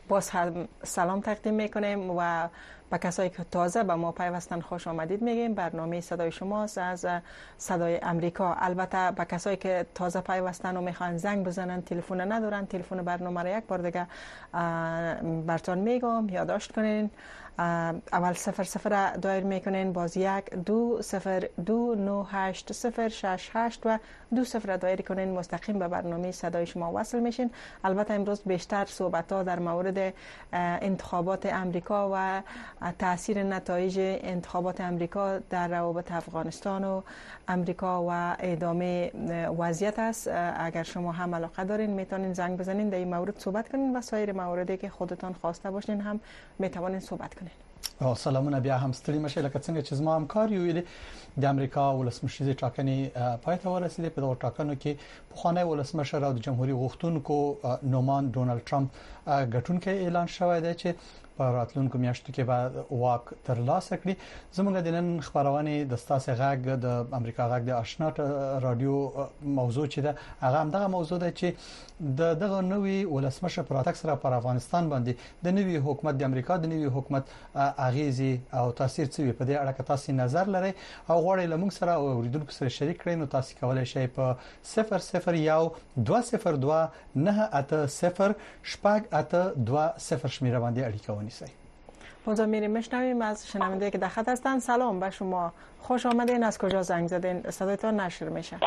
باز هم سلام تقدیم میکنیم و به کسایی که تازه به ما پیوستن خوش آمدید میگیم. برنامه صدای شماست از صدای امریکا. البته به کسایی که تازه پیوستن و میخوان زنگ بزنن، تلفن ندارن، تلفن برنامه را یک بار دیگه براتون میگم، یادداشت کنین. اول صفر صفر دایر میکنین، باز یک دو صفر دو نه هشت صفر شش هشت و دو صفر دایر کنین، مستقیم به برنامه صدای شما وصل میشین. البته امروز بیشتر صحبت ها در مورد انتخابات امریکا و تاثیر نتایج انتخابات امریکا در روابط افغانستان و امریکا و ادامه وضعیت است. اگر شما هم علاقه دارین میتونین زنگ بزنین در این مورد صحبت کنین و سایر مواردی که خودتان خواسته باشین هم میتوانین صحبت کنین. سلامونه، بیا هم ستړي مشه. لکه څنګه چې زما همکار یو دی د امریکا ولسمشریزي ټاکنې پای ته ورسېدې. په دغه ټاکنو کې پخوانی ولسمشر او د جمهوریت غوښتونکو نومان ډونالد ټرمپ ګټونکي اعلان شوی دی چې په راتلونکو میاشتو کې به واک ترلاسه کړي. زموږ د نن خبرونه د ستاسو غږ د امریکا غږ د آشنا رادیو موضوع چې ده، هغه هم دغه موضوع ده چې د دغه نوې ولسمشر پر اتک سره پر افغانستان باندې د نوې حکومت د امریکا د نوې حکومت اغیزي او تاثیر څه وي. په دې اړه که تاسو نظر لرئ او غواړئ لمونږ سره او اوریدونکو سره شریک کړئ، نو تاسو کولای شئ په صفر صفر یک دو صفر دو نه اته صفر شپږ اته دو صفر شمیره باندې اړیکه ونیسئ. موضوع میریم میشنویم از شنونده که در خط هستن. سلام به شما، خوش آمدین. از کجا زنگ زدین؟ صدایتان نشر میشه.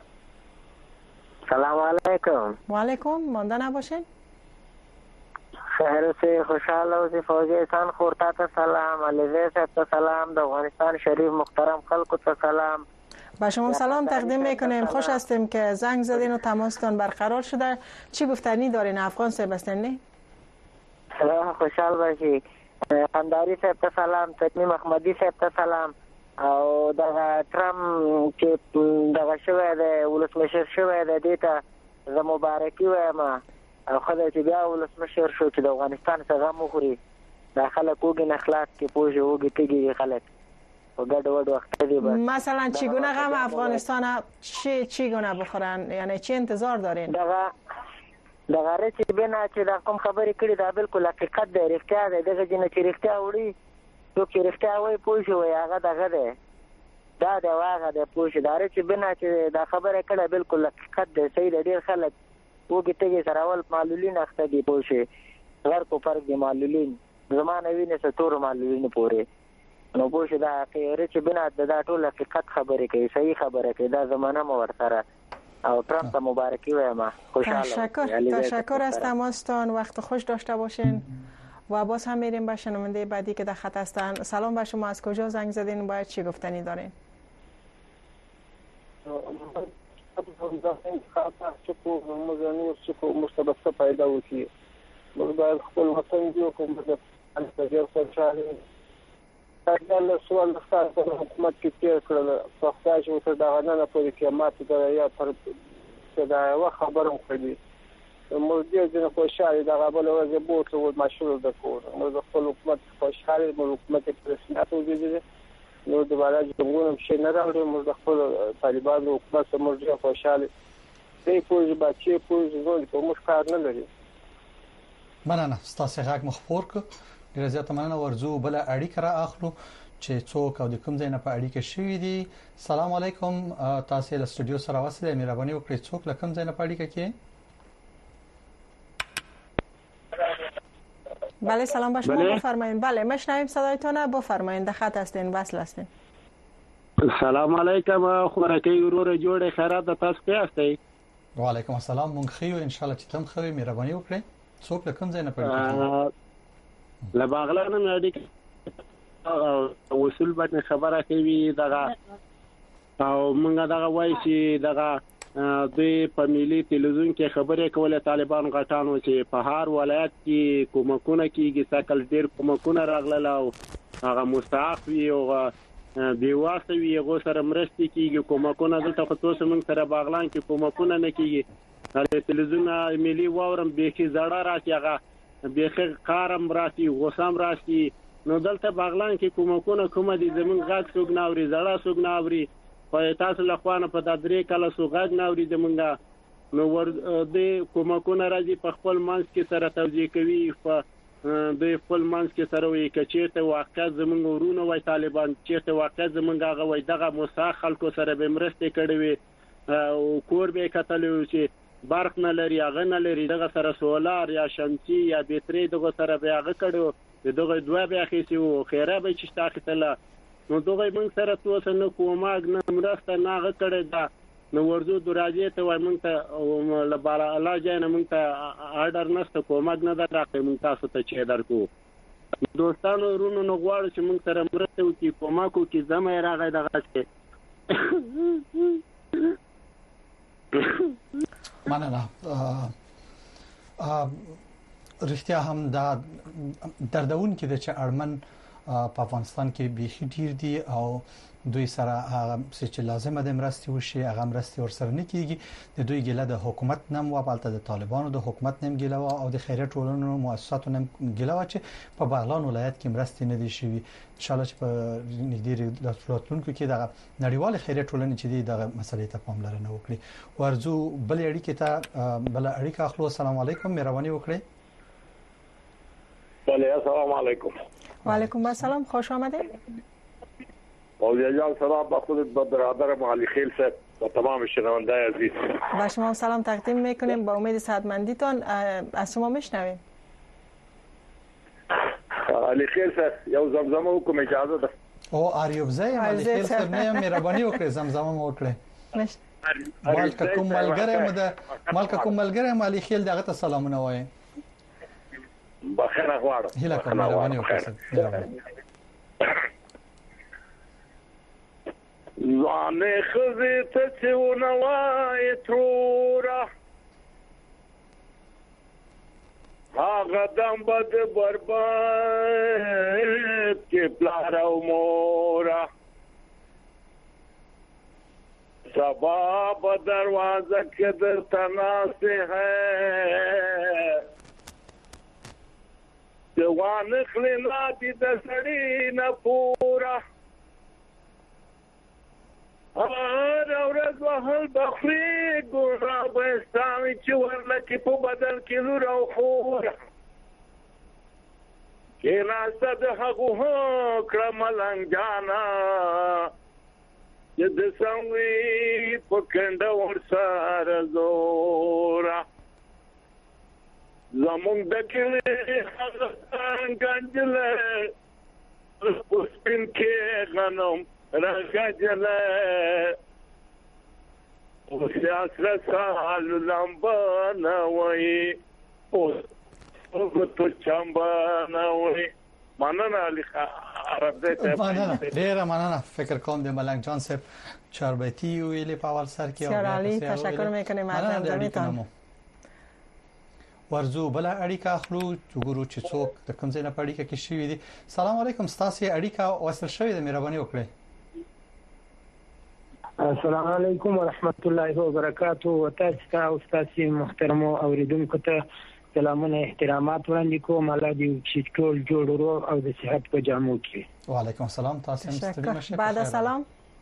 سلام علیکم. و علیکم، مانده نباشین. خیر سی خوشحال اوسئ. فوجیتان خورتا ته سلام، علیزی صاحب ته سلام، د افغانستان شریف محترم خلکو ته سلام. با شما سلام تقدیم میکنیم. خوش هستیم که زنگ زدین و تماستان برقرار شده. چی گفتنی دارین؟ افغان صاحب هستین نه؟ خوشحال باشی. قنداری صاحب ته سلام، تطمیم احمدی صاحب ته سلام، او دغه ترام چې دغه شوی دی ولسمشر شوی دی دې ته زه مبارکي وایم او خدای چې بیا ولسمشر شو چې د افغانستان څخه غم وخوري. دا خلک وګي نه خلاص کې پوجي وګي تیږي خلک و ګډ وډ وخت دی. بس مثلا چگونه غم افغانستان چی چگونه بخورن؟ یعنی چی انتظار دارین؟ دغه دغه رچ بنا چې دا کوم خبرې کړي دا بالکل حقیقت دی، رښتیا دی. دغه جن چې رښتیا وړي څوک چې رښتیا وایي پوه شي وایي هغه دغه دی، دا دی واغه دی پوه شي. دا رچ بنا چې دا خبره کړه بالکل حقیقت دی. صحیح دی. ډېر خلک وګي تیږي سره اول معلولین اخته دي پوه شي، غیر کو فرق دی معلولین زمانه ویني ستور معلولین پورې نو پوه شي. دا رچ بنا دا ټول حقیقت خبرې کوي، صحیح خبره کوي. دا زمانه مو ورسره او ترامپ ته مبارکی وایم. خوشحال تشکر تشکر از تماستان. وقت خوش داشته باشین و باز هم میریم به شنونده بعدی که در خط هستن. سلام به شما، از کجا زنگ زدین؟ باید چی گفتنی دارین؟ مستبسه پیدا وشي موږ باید خپل وطن جوړ کړو. د ډېر خوشحالي دا سوال د ستاسو حکومت کې تیر کړل په خدای چې تر دا غننه پورې کې ماته دا یا پر دا یو خبره کړې موږ دې ځنه خوشحالي دا غبل ورځ بوت او مشهور د کور موږ خپل حکومت خوشحالي موږ حکومت کې رسمیت وزیږي نو د بالا جمهور شي نه راوړي. موږ خپل طالبان او حکومت موږ دې خوشحالي دې پوجي بچي پوجي زول په موږ کار نه لري. مننه. ستاسو غږ مخفور ک ډیره زیاته مننه. ورزو بل اړیکه را اخلو چې څوک او د کوم ځای نه په اړیکه شوی دي. سلام علیکم، تاسو له استودیو سره واسطه مهرباني وکړئ څوک له کوم ځای نه په اړیکه کې؟ بله سلام به شما، بفرمایید. بله میشنویم صدایتون، بفرمایید. در خط هستین، وصل هستین. سلام علیکم، خوراکي ورور جوړه خیرات د تاسو ته هستئ. وعلیکم السلام، مونږ خو ان شاء الله چې تم خو مهرباني وکړئ څوک له کوم ځای نه په اړیکه لباغلان مې اړیکه وصول باندې خبره کوي دغه او موږ دغه وایي چې دغه د په ملي تلویزیون کې خبرې کولې طالبان غټانو چې په هر ولایت کې کومکونه کیږي سکل ډیر کومکونه راغله او هغه مستحق وي او دیواسه وي هغه سره مرستې کیږي کومکونه دلته خو تاسو موږ سره باغلان کې کومکونه نه کیږي. د تلویزیون ملي واورم به کې زړه راځي هغه به کارم راځي غوسام راځي نو دلته باغلان کې کومکونه کومه دي زمون غاښ څوک ناوري زړه څوک ناوري په تاسو له خوانه په د درې کله سو غاښ ناوري زمونږه نو ور د کومکونه راځي په خپل منځ کې سره توجیه کوي په دوی خپل منځ کې سره وي کچېته واقع زمونږ ورونه وای طالبان چیرته واقع زمونږ هغه وای دغه موسی خلکو سره به مرسته کړې وي او کور به کتلو چې برق نه لري هغه نه لري دغه سره سولار یا شمسي یا بیټري دغه سره به هغه کړو دغه دوه به اخیسي او خیره به چې تاخته نو دغه موږ سره توسه نه کوماګ نه مرسته نه هغه کړی دا نو ورزو دراجه ته وای موږ ته لباله الله جان موږ ته آرډر نشته کوماګ نه درکې موږ تاسو ته چې درکو دوستانو ورونو نو غواړو چې موږ سره مرسته وکړي کوماکو کې زمه راغی دغه څه مننه رښتیا هم دا دردون کې د چې اړمن په افغانستان کې بيخي ډیر دي او دوی سره هغه چې لازمه د مرستي وشي هغه مرستي ورسره نه کیږي د دوی ګله د حکومت نم او بالته د طالبانو د حکومت نم ګله او د خیرات ټولنو مؤسساتو نم ګله چې په بغلان ولایت کې مرستي نه دي شوی ان شاء الله چې په نږدې راتلونکو کې د نړیوال خیرات ټولنې چې د مسلې ته پاملرنه وکړي ورزو بل اړیکې ته بل اړیکه اخلو السلام علیکم مهرباني وکړئ بله السلام علیکم و علیکم السلام خوش آمدید مولانا جان سلام با خودت با برادرم علی خیل صاحب و تمام شنوندگان عزیز با شما سلام تقدیم میکنیم با امید صحتمندیتان از شما میشنویم علی خیل صاحب یو زمزمه وکم اجازه ده او آریوب زای علی خیل صاحب نه مهرباني وکړئ زمزمه وکړئ مالک کوم ملګری مده مالک کوم ملګری علی خیل دغه ته سلامونه وایي بخیر غواړم هله کوم مهرباني وکړئ زانه خزه ته څونه وای ترورا هغه دم بد برباد کې پلار او مورا سبا په دروازه کې در تناسه ہے جوان خلنا دي د سړی نه پورا اور اورز وهل بخری ګورا بستاوي چې ورلکه په بدل کې نور او خور کې ناسه د هغه کړم لنګانا د سموي په کنده ور سره زورا زمون د کلی هغه څنګه پوسپین کې غنم راګجله او سیاسره سال لمبانه وای او تو چمبانه وای مننه علی عرب دې مننه ډیر مننه فکر کوم د ملنګ جان صاحب چاربیتی ویلې په اول سر کې او علی تشکر میکنیم از همدمیتان ورزو بل اړیکه اخلو وګورو چې څوک د کوم ځای نه اړیکه کې شوې دي سلام علیکم ستاسو اړیکه وصل شوې ده مهرباني وکړئ السلام علیکم ورحمت الله وبرکاته وتاسو ته او تاسو محترم اوریدونکو ته سلامونه احترامات وړاندې کوم الله دې چې ټول جوړ او د صحت په جامو کې وعلیکم السلام تاسو هم ستړي مشه بعد سلام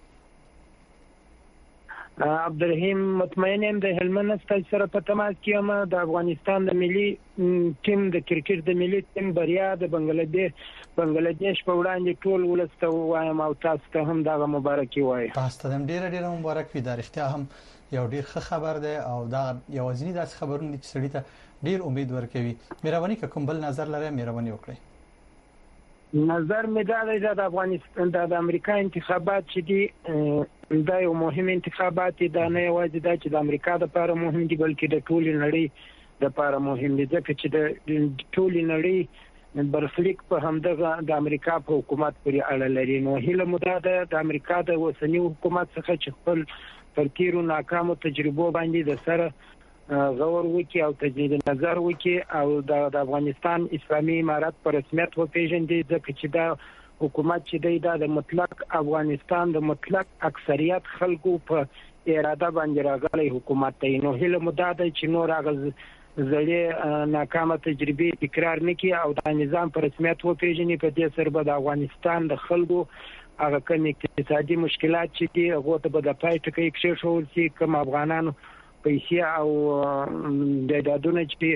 عبدالرحیم مطمئنم د هلمند ستاسو سره په تماس کې یم د افغانستان د ملي ټیم د کرکټ د ملي ټیم بریا د بنگلاديش بنگلاديش په وړاندې ټول ولسته وایم او تاسو ته هم دا مبارکي وایم تاسو ته ډیر ډیر مبارک وي دا رښتیا هم یو ډیر ښه خبر ده او دا یوازینی داس خبرونه چې سړی ته ډیر امید ورکوي مهرباني کوم بل نظر لرئ مهرباني وکړئ نظر مې دا دی د افغانستان د امریکا انتخابات چې دي دا یو مهم انتخابات دي دا نه یوازې دا چې د امریکا لپاره مهم دي بلکې د ټولې نړۍ لپاره مهم دي ځکه چې د ټولې نړۍ برخلیک په همدغه د امریکا په حکومت پورې اړه لري نو هیله مو دا ده د امریکا د اوسنی حکومت څخه چې خپل پر تیرو ناکامو تجربو باندې د سره غور وکي او تجدید نظر وکي او د افغانستان اسلامي امارت پر رسمیت وپیژندي ځکه چې دا حکومت چې دی دا د مطلق افغانستان د مطلق اکثریت خلکو په اراده باندې راغلی حکومت دی نو هیله مو دا ده چې نور هغه زړې ناکامه تجربې تکرار نکړي او د نظام پر رسمیت وپیژني په دې سره به د افغانستان د خلکو هغه کوم اقتصادي مشکلات چې دي هغه ته به د پای ټکی کېښول شي کوم افغانانو پیسې او د دادونه چې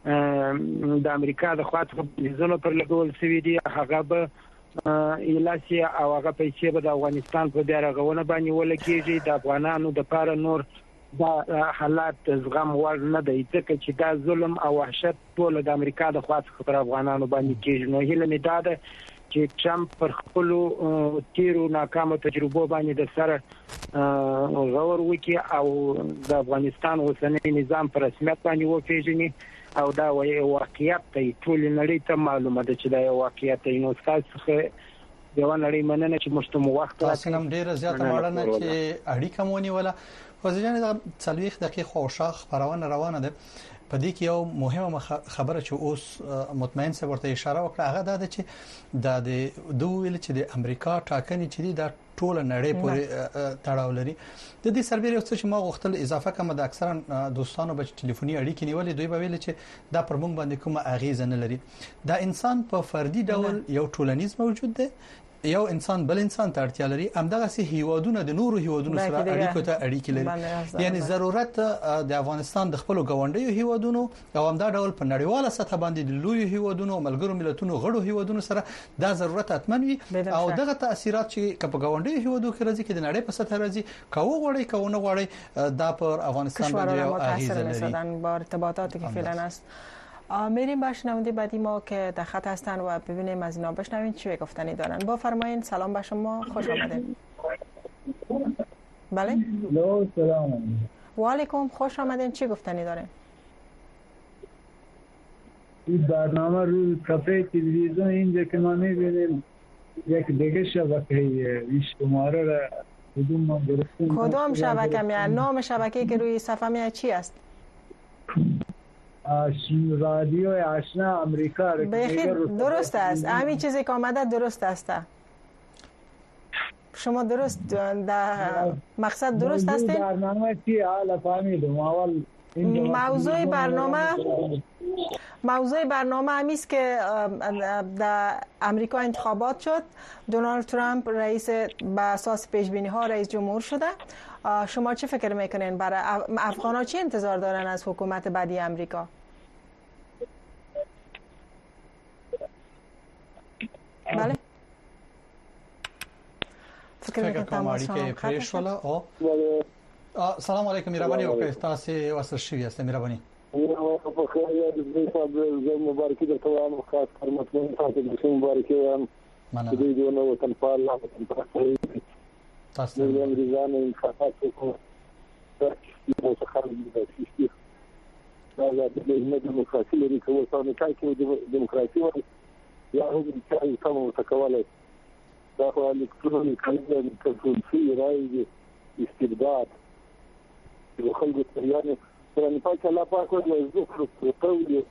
د امریکا د خوا څخه ځنو پر لګول شوی دی هغه به ایلاسي او هغه پیسې به د افغانستان په بیا رغونه باندې ولګیږي. د افغانانو د پاره نور دا حالات زغم وړ نه دی ځکه چې دا ظلم او وحشت ټول د امریکا د خوا څخه پر افغانانو باندې کېږي. نو هیله مې دا ده چې ټرمپ پر خپل تیرو ناکامو تجربو باندې د سره غور وکړي او د افغانستان اوسنی نظام پر رسمیت باندې وپیژني او دا واقعیت دی ټول نړۍ ته معلومه ده چې دا یو واقعیت دی. نو تاسو یو نړۍ مننه چې مشتمو وخت تاسو نم ډیره زیاته ماړنه چې اړیکه مونږ ولا وزجان د څلويخ دقیقه او شاخ خبرونه روانه ده. په دې کې یو مهمه خبره چې اوس مطمئن څه ورته اشاره وکړه هغه دا چې د دوه ویل چې د امریکا ټاکنې چې د ټول نړۍ پورې تړاو لري. د دې سربېره څه چې ما غوښتل اضافه کوم د اکثرا دوستانو به ټلیفوني اړیکې نیولې دوی به ویل چې دا پر موږ باندې کومه اغیزه نه لري. دا انسان په فردي ډول یو ټولنیز موجود دی، یو انسان بل انسان ته اړتیا لري، همدغه سي هیوادونه د نورو هیوادونو سره اړیکو ته اړیکې لري. یعنی ضرورت د افغانستان د خپل غونډیو هیوادونو او همدا ډول په نړیواله سطح باندې د لوی هیوادونو ملګرو ملتونو غړو هیوادونو سره دا ضرورت اتمنوي او دغه تاثیرات چې په غونډیو هیوادو کې راځي کې د نړۍ په سطح راځي کوو غوړي کوو نه غوړي دا پر افغانستان باندې یو اغیزه لري با ارتباطاتی که فعلا است. میریم با شنونده بعدی ما که در خط هستن و ببینیم از اینا بشنویم چی گفتنی دارن. با فرمایین سلام به شما، خوش آمدید. بله سلام و علیکم، خوش آمدین، چی گفتنی دارین؟ این برنامه روی صفحه تلویزیون اینجا که ما میبینیم یک دیگه شبکه شماره را کدوم ما درستیم. کدوم شبکه میاد؟ نام شبکه که روی صفحه میاد چی است؟ رادیو آشنا امریکا. بخیر درست است، همین چیزی که آمده درست است. شما درست در مقصد درست هستین؟ برنامه چی حالا فهمیدم اول موضوع برنامه موضوع برنامه همی است که در امریکا انتخابات شد، دونالد ترامپ رئیس به اساس پیش بینی ها رئیس جمهور شده. شما چه فکر میکنین برای افغان ها چی انتظار دارن از حکومت بعدی امریکا؟ بله فکر میکنم تماس پریشولا او سلام علیکم مهربانی وکړئ تاسو وصل شوی یاست مهربانی. په خیر یاد دې صاحب زه مبارکي درته وایم خاص خدمتونه تاسو د مبارکي وایم چې دې جو نو وطن په الله وطن په تاسو د انګریزانو انتخابات کو تاسو څه خلک دي دا د دیموکراسي لري کوم څه نه کوي چې دیموکراسي وایي یا هم چې کوم څه کولای دا خو الکترونیک کلیزه کنټرول راځي استبداد د خلکو ته یعنی پرانی پاک الله پاک او زوکر پروتو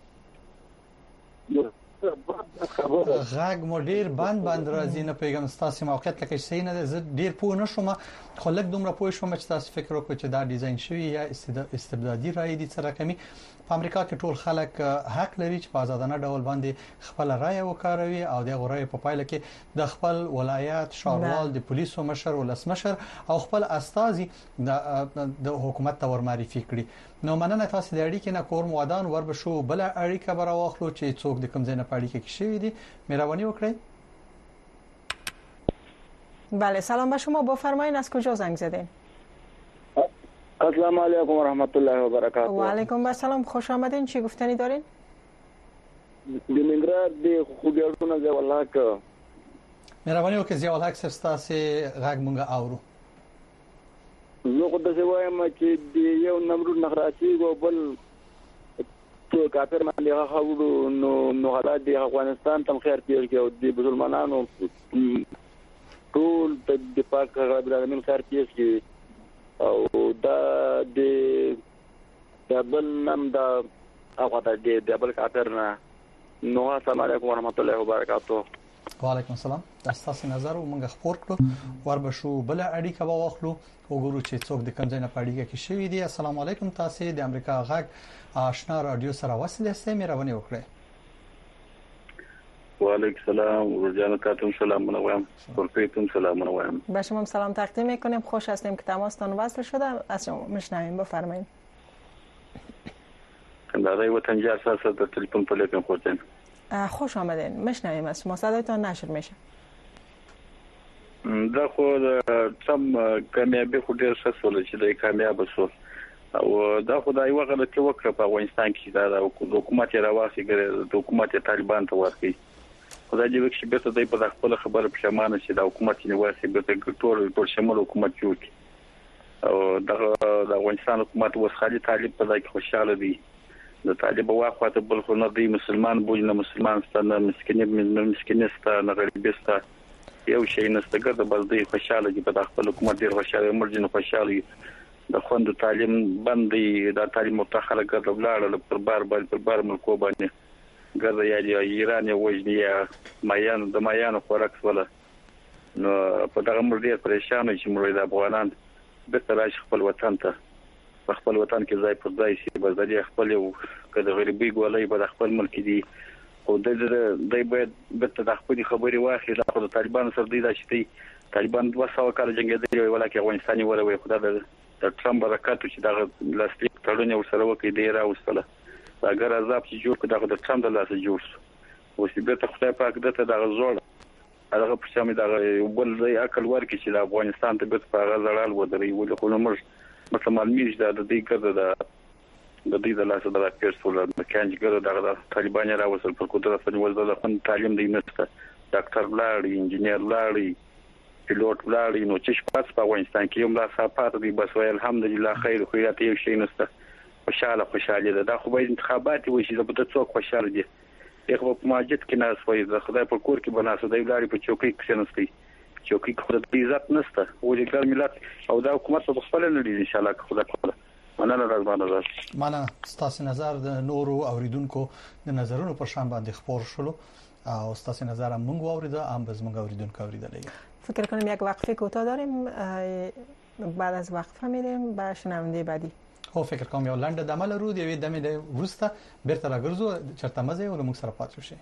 غاګ مو ډیر بند بند راځي نه پیغام ستاسو موقعیت لکه صحیح نه زه ډیر پوه نه شوم خو لکه دومره پوه شوم چې تاسو فکر وکړئ چې دا ډیزاین شوی یا استبدادي رائے دي سره کمی په امریکا کې ټول خلک حق لري چې په آزادانه ډول باندې خپل رائے وکاروي او د غوړې په پایله کې د خپل ولایت شاروال د پولیسو مشر ولسمشر او خپل استازي د حکومت ته ورمعرفي کړي. نو مننه تاسو د اړیکې نه کور مودان ور بشو بل اړیکه براوخلو چې څوک د کوم ځای نه پاړی کې شوی دي مهرباني وکړئ. بله سلام به شما، بفرمایید از کجا زنگ زدین؟ السلام علیکم و رحمت الله و برکاته. و علیکم السلام، خوش آمدین، چی گفتنی دارین؟ د منګراد د خوګړونو ځوال حق مهرباني وکړئ ځوال حق سستاسه غاګ مونږه اورو. زه خو د وایم چې د یو نمرود نخراسي او بل څو کافر باندې هغه نو نو حالات د افغانستان تم خیر پیل کې او د مسلمانانو ټول د پاک رب العالمین خیر پیل کې او دا د بل نم دا هغه د بل کافر نه. نو السلام علیکم ورحمت الله وبرکاته. وعلیکم السلام. تاسو نظر مونږ خبر کړو وربشو بل اړیکه واخلو وګورو چې څوک د کوم ځای نه پاړیږي کې شوی دی. السلام علیکم، تاسو د امریکا غاګ آشنا رادیو سره وصل یاست، مهرباني وکړئ. وعلیکم السلام ورجان کاتم سلام منوام پرفیتم سلام منوام. به شما سلام تقدیم میکنیم، خوش هستیم که تماستان وصل شده، از شما میشنویم، بفرمایید. کندهاری وطنجار ساسا در تلفن پلیپین خوردن. خوش آمدین. میشنویم از شما، صدایتان نشر میشه. دا خو تم کامیابی خو ډیر ښه سول چې د کامیاب شو او دا خو دا یو غلطي وکړه په افغانستان کې دا د حکومت راواسي ګره د حکومت طالبان ته ورکړي خدای دې وکړي چې به په خپل خبره پښمانه شي د حکومت نیواسي به ټول ټول شمول حکومت جوړ کړي او د افغانستان حکومت اوس خالي طالب په ځای کې خوشاله دي د طالب واخوا ته بل خو نه دی مسلمان بوج نه مسلمان ستنه مسکینه مسکینه ستنه غریب ستنه یو شي نستګر د بلدی خوشاله دي په خپل حکومت ډیر خوشاله مرجن خوشاله د خوند تعلیم باندې د تعلیم متأخره ګرځول لاړ پر بار بل پر بار ملکو باندې ګرځي یا ایران یو وجنی مایان د مایان خورکس ولا نو په دغه مر ډیر پریشان چې مړ د افغانان به تر خپل وطن ته خپل وطن کې ځای پر ځای شي بلدی خپل یو کله غریبي ګولای په خپل ملک دي او د دې باید به د خپل خبري واخلي د طالبان سره دی چې طالبان دوه سوه کال جنگیدل ولا کې افغانستاني ولا وي خدای د ټرمپ برکات چې د لاستیک تړون یو سره وکړي دی راوستله دا ګر عذاب چې جوړ کړه د ټرمپ د لاس جوړ او چې به ته خدای پاک دته د غزول هغه په شامل د بل ځای عقل ورکړي چې د افغانستان ته به په غزړال ودرې ولې خو نو مثلا معلومیږي د دې کړه د د دې د لاس د پیرسول د کانجګر د طالبان راوصل پر قدرت باندې ول د فن تعلیم دی نشته ډاکټر بلاړي انجنیر بلاړي پیلوټ بلاړي نو چې شپږ په افغانستان کې هم لا صفات دی بس وای الحمدلله خیر خو یې یو شي نشته خوشاله خوشاله ده دا خو به انتخابات وي چې د بده څوک خوشاله دي یو په ماجد کې ناس وای د خدای په کور کې بناسه دی بلاړي په چوکۍ کې نستی چوکۍ کې خدای دې عزت نشته ولې ګر ملت او دا حکومت په خپل نه لري ان شاء الله خدای خپل مننه راځم نظر مننه ستاسو نظر د نورو اوریدونکو د نظرونو په شان باندې خبر شلو او ستاسو نظر هم موږ اوریده هم به موږ اوریدونکو اوریدلې فکر کنم یک وقفه کوتاه داریم بعد از وقفه میریم به شنونده بعدی خو فکر کوم یو لنډه دمه لرو دی وې دمه د ورسته بیرته راګرځو چرته مزه ول موږ سره پاتې شي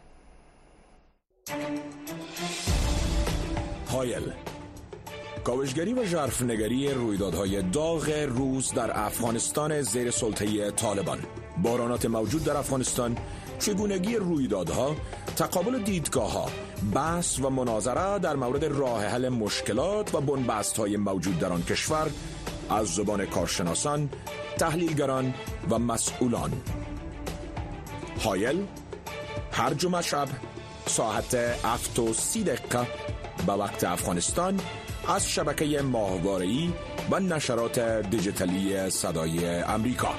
هایل کاوشگری و ژرفنگری رویدادهای داغ روز در افغانستان زیر سلطه طالبان، بحرانات موجود در افغانستان، چگونگی رویدادها، تقابل دیدگاه‌ها، بحث و مناظره در مورد راه حل مشکلات و بنبست‌های موجود در آن کشور از زبان کارشناسان، تحلیلگران و مسئولان. هایل هر جمعه شب ساعت هفت و سی دقیقه به وقت افغانستان از شبکه ماهواره‌ای و نشرات دیجیتالی صدای امریکا.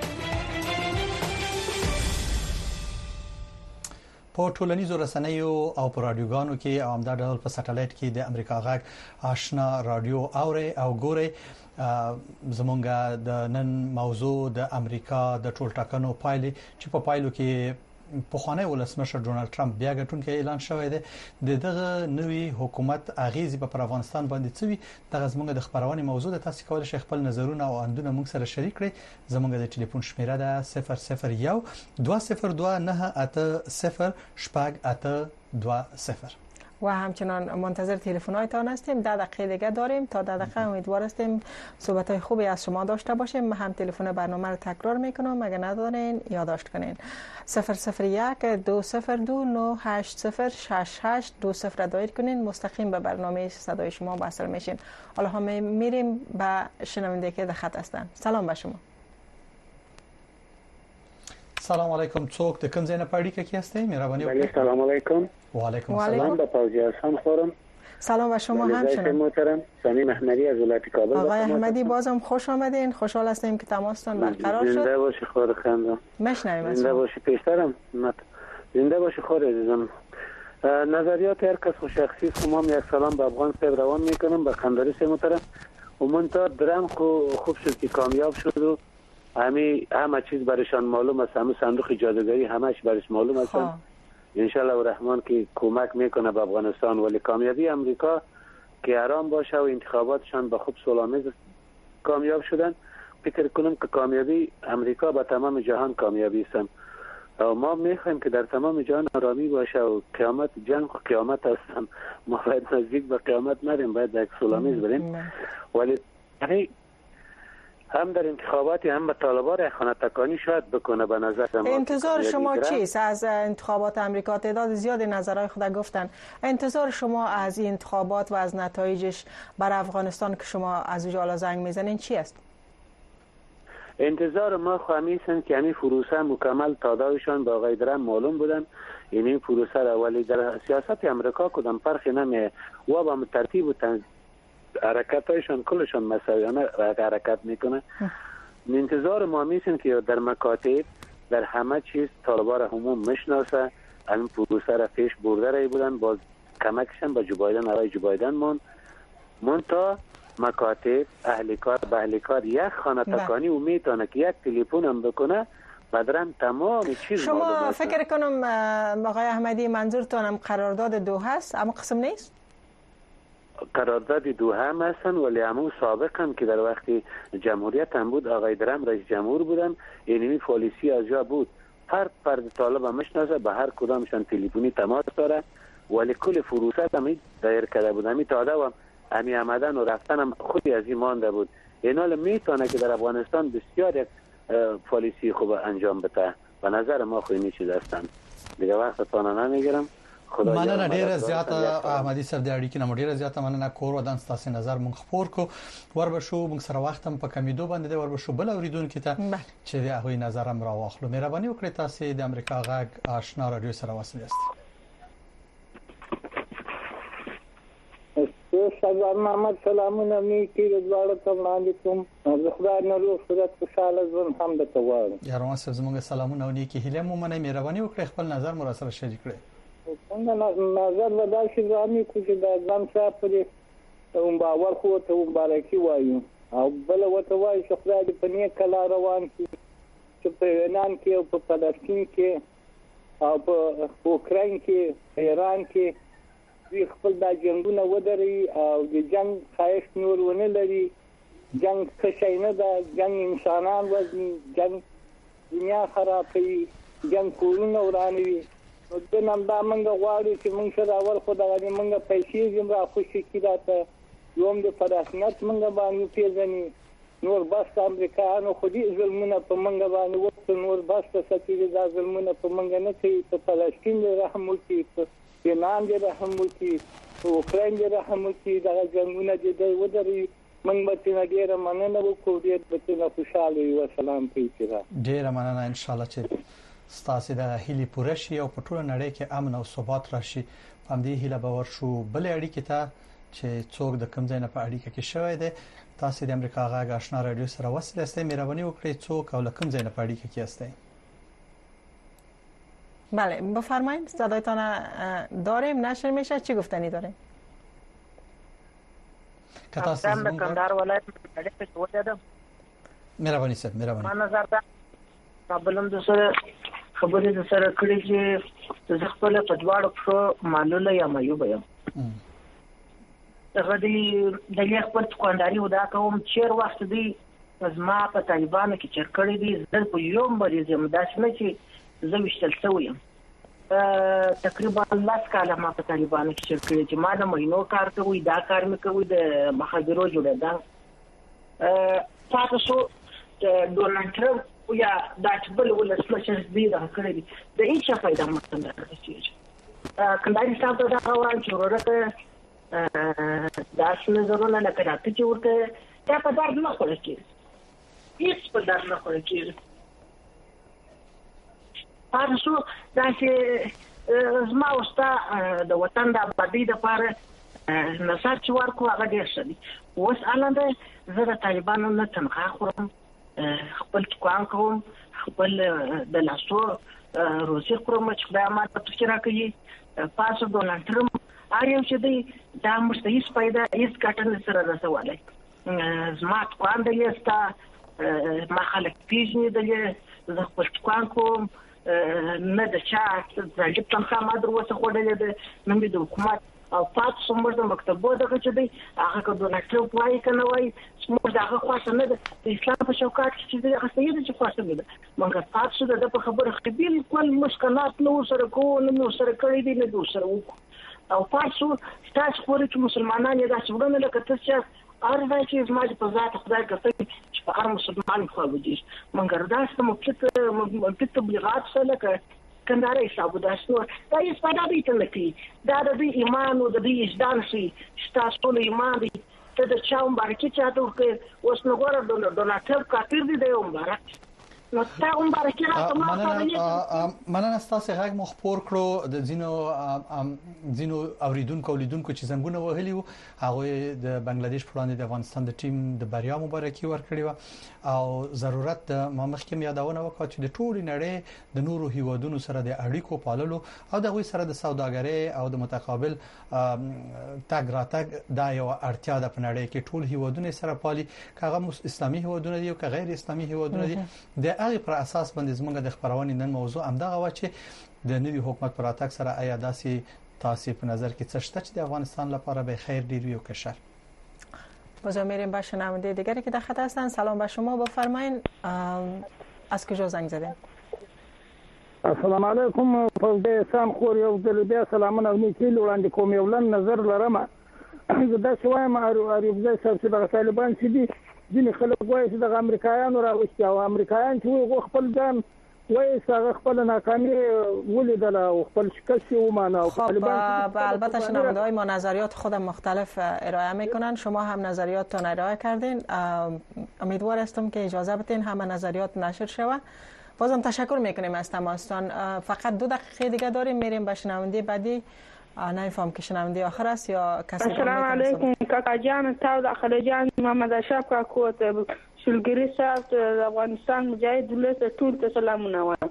په ټولنیزو رسنیو او په رادیوګانو کې او همدا ډول په سټلایټ کې د امریکا غږ آشنا رادیو اوري او ګوري زمونږ د نن موضوع د امریکا د ټولټاکنو پایلې چې په پایلو کې په خوانی ولسمشر ډونالد ترامپ بیا غټونکې اعلان شوی دی د دغه نوي حکومت اغیزې په افغانستان باندې څوي د زمونږ د خبرونه موضوع د تاسو کول شي خپل نظرونه او اندونه موږ سره شریک کړئ زمونږ د ټلیفون شمیره ده صفر صفر یو دوه صفر دوه نه اته صفر شپږ اته دوه صفر و همچنان منتظر تلفن‌هایتان هستیم. ده دقیقه دیگه داریم تا ده دقیقه امیدوار هستیم صحبت‌های خوبی از شما داشته باشیم. من هم تلفن برنامه رو تکرار میکنم اگه ندارین یادداشت کنین صفر صفر یک دو صفر دو نه هشت صفر شش هشت دو صفر دایر کنین مستقیم به برنامه صدای شما وصل میشین. حالا هم میریم به شنونده که در خط هستن. سلام به شما. سلام علیکم. څوک د کوم ځای نه پاړی کې هستئ؟ مهرباني وکړئ. سلام علیکم. و علیکم السلام. به پوزی حسن خورم. سلام و شما همچنین. محترم سامین احمدی از ولایت کابل. آقای احمدی بازم خوش آمدین. خوشحال هستیم که تماستان برقرار شد. زنده باشی خور خندم. میشنویم از زنده باشی پیشترم. زنده باشی خور عزیزم. نظریات هر کس خو شخصی خو یک سلام به افغان صاحب روان میکنم به خنداری سه محترم. و من تا درم خو خوب شد که کامیاب شد و همه همه چیز برایشان معلوم است. همه صندوق جادوگری همش برایش معلوم است. ان شاء الله الرحمن که کمک میکنه به افغانستان. ولی کامیابی امریکا که آرام باشه و انتخاباتشان به خوب سالآمیز کامیاب شدن فکر کنم که کامیابی امریکا به تمام جهان کامیابی است. و ما میخوایم که در تمام جهان آرامی باشه و قیامت جنگ و قیامت هستن. ما باید نزدیک به قیامت نریم، باید یک سالآمیز بریم. ولی هم در انتخابات هم به طالبان خانه تکانی شاید بکنه. به نظر من انتظار شما چیست از انتخابات امریکا؟ تعداد زیاد نظرهای خود گفتن. انتظار شما از این انتخابات و از نتایجش بر افغانستان که شما از اونجا زنگ میزنین چی است؟ انتظار ما خواهمیسن که همین فروسه مکمل تادایشان با آقای درم معلوم بودن. یعنی فروسه را ولی در سیاست امریکا کدام فرقی نمیه و با ترتیب و تنظیم حرکتایشان کلشان مساویانه حرکت میکنه. انتظار ما میسن که در مکاتب در همه چیز طالبان همون مشناسه. این پروسه را پیش برده رای بودن، باز کمکشن به جو بایدن آقای جو بایدن مون مون تا مکاتب اهل کار به اهل کار یک خانه تکانی و میتونه که یک تلفن هم بکنه بدرم تمام چیز شما معلومه. فکر کنم آقای احمدی منظورتون هم قرارداد دوحه است اما قسم نیست؟ قرارداد دوحه هم هستن ولی همون سابق هم که در وقتی جمهوریت هم بود آقای درم رئیس جمهور بودن. اینمی پالیسی از جا بود فرد فرد طالب هم مشناسه به هر کدامشان تلفنی تماس داره ولی کل فروست هم دایر کرده بود. همی تاده و همی آمدن و رفتن هم خودی از این مانده بود. این حال میتونه که در افغانستان بسیار یک پالیسی خوب انجام بده. به نظر ما خوی می چیز هستن. دیگه وقتتان نمیگیرم. مننه ډیره زیاته احمدي صاحب د اړیکې نه ډیره زیاته مننه کور ودان ستاسو نظر مونږ خبر کو وربشو مونږ سره وخت هم په کمیدو باندې د وربشو بل اوریدونکو ته چې د هغوی نظر هم راوخلو. مهرباني وکړئ تاسو د امریکا غږ آشنا رادیو سره وصل یاست. سلام محمد سلامونه می کې دواړه ته وړاندې کوم. زه خدای نه روغ صورت خوشاله ژوند هم د توار یارو صاحب زموږ سلامونه او نیکی هیله مو منئ. مهرباني وکړئ خپل نظر مو را سره شریک کړئ. څنګه نظر ودا شي ځانې کو چې د ځان صاحب پرې هم باور خو ته مبارکي وایو او بل وته وایي چې خدای دې په نیک کلا روان کړي چې په یونان کې او په فلسطین کې او په اوکراین کې ایران کې دوی خپل دا جنگونه ودري او د جنگ خواهش نور ونه لري. جنگ څه شی نه ده. جنگ انسانان وزني، جنگ دنیا خرابوي، جنگ کورونه ورانوي. نو د نن دا موږ غواړو چې موږ سره اول خو دا غوړي موږ پیسې زم را خوشي کیداته یوم د فراسنت موږ باندې پیژني. نور بس امریکایانو خو دې ظلمونه په موږ باندې وکړ. نور بس ته ستې دا ظلمونه په موږ نه کوي. په فلسطین رحم وکړي، په یونان دې رحم وکړي، په اوکراین دې رحم وکړي. دا جنگونه دې ودري. موږ به تاسو ډیره مننه وکړو. ډیر به تاسو خوشاله یو. سلام پیښه. ډیره مننه ان شاء الله چې ستاسو د هیلې پوره شي او په ټوله نړۍ کې امن او ثبات راشي. په دې هیله باور شو بل اړیکې ته چې څوک د کوم ځای نه په اړیکه کې شوی دی. تاسو د امریکا غږ آشنا رادیو سره وصل یاستئ. مهرباني وکړئ څوک او کوم ځای نه په اړیکه کې یاستئ. بله بفرمایید صدایتان داریم. نشر میشه چی گفتنی داریم؟ که تاسو زموږ کندهار ولایت کې وځم. مهرباني صاحب مهرباني. ما نظر دا قبلم د سره خبرې د سره کړې چې زه خپل په دواړو په معلوله یا مایوب یم. هغه دی د خپل دکانداري ودا کوم چیر وخت دی زما په طالبانو کې چر کړې دي. زه په یو مریض یم. دا څنګه چې زه وشتل شوی یم. تقریبا لاس کاله ما په طالبانو کې چر کړې چې ما د مهینو کار کوي. دا کار مې کوي د مخابرو جوړېدا. تاسو ډونالد ټرمپ یا دا چې بل ولسمشر دی دا کړی دی د هیڅ فائدہ مطلب نه راځي. کندهاري صاحب ته دا وایي چې ورته دا څه زرونه نه کړه چې ورته دا په درد نه خوري کېږي. هیڅ په درد نه خوري کېږي. تاسو دا چې زما وستا د وطن د آبادی لپاره نصر چې ورکو هغه ډیر ښه دي. اوس الانده زه د طالبانو نه تنخواه خورم، خپل کار کوم، خپل د لاسو روزي خورم چې خدای ما ته فکر راکړي. پاسو ډونالد ټرمپ اړیو چې دی دا مشته هیڅ پیدا هیڅ ګټه سره رسولای. زما کوان دی استا ما خلک پیژني دی زه خپل کوان کوم نه د چا ځکه تنخواه ما دروسه خوړلې ده نن د حکومت او پات څومره د مکتبو دغه چې دی هغه کو ډونالد ټرمپ وايي کنه وايي څومره دغه خاصه نه ده د اسلام په شوکات چې دی هغه څه چې خاصه نه ده. مګر پات څه د په خبره خبيل کول مشکلات نو سره کو نو سره کړی دی نه دوه سره وکړو. او پاسو تاسو خو چې مسلمانان یې داسې ورونه لکه تاسو ارزای چې زما په ذات خدای کوي چې په هر مسلمان خو ودی مګر دا سم چې په تبلیغات سره لکه کنداره حساب داشتو دا یې سپدا دي ته لکه دا د دې ایمان او د دې اجدان شي تاسو له ایمان دي ته د چا مبارکي چاته کې اوس نو ګوره د ډونالد ټرمپ کافر دي د مبارک نو تاسو مبارکي راته مننه تاسو غږ مخ پور کړو د زینو زینو اوریدونکو لیدونکو چې زنګونه وهلی وو هغه د بنگلاديش پر وړاندې د افغانستان د ټیم د بریا مبارکي ورکړي و او ضرورت د مخکې یادونه وکړه چې د ټولو نړۍ د نورو هیوادونو سره د اړیکو پاللو او د غوي سره د سوداګرۍ او د متقابل تګ راتګ دا یو اړتیا ده په نړۍ کې ټول هیوادونه سره پالي کاغه اسلامي هیوادونه دي او که غیر اسلامي هیوادونه دي د هغه پر اساس باندې زموږ د خبرونې نن موضوع همدغه و چې د نوي حکومت پر اتاک سره آیا داسې تاسو په نظر کې څه شته چې د افغانستان لپاره به خیر ډیر وي او که شر؟ باز میریم به شنونده دیگری که در خط هستن. سلام به شما، بفرمایید از کجا زنگ زدین؟ السلام علیکم. فوزي سام خور یو ځل بیا سلامونه او نیکی وړاندې کوم. یو لن نظر لرم دا شوایم اریوب ځای صاحب چې د طالبان چې دي ځینې خلک وایي چې د امریکایانو راوستي او امریکایان چې خپل ځان وایي چې خپل ناکامي ولیدل او خپل شکست ومانه او طالبان البته شنونده‌های ما نظریات خود مختلف ارائه میکنن، شما هم نظریاتتون ارائه کردین. امیدوار هستم که اجازه بدین همه نظریات نشر شود. بازم تشکر میکنیم از تماستان. فقط دو دقیقه دیگه داریم میریم به شنونده بعدی. نمیفهم که شنونده آخر است یا کسی. السلام علیکم کاکا جان، تاو داخل جان محمد اشرف کاکو شلګری صاحب د افغانستان مجاهد دولت ټول ته سلامونه وایم.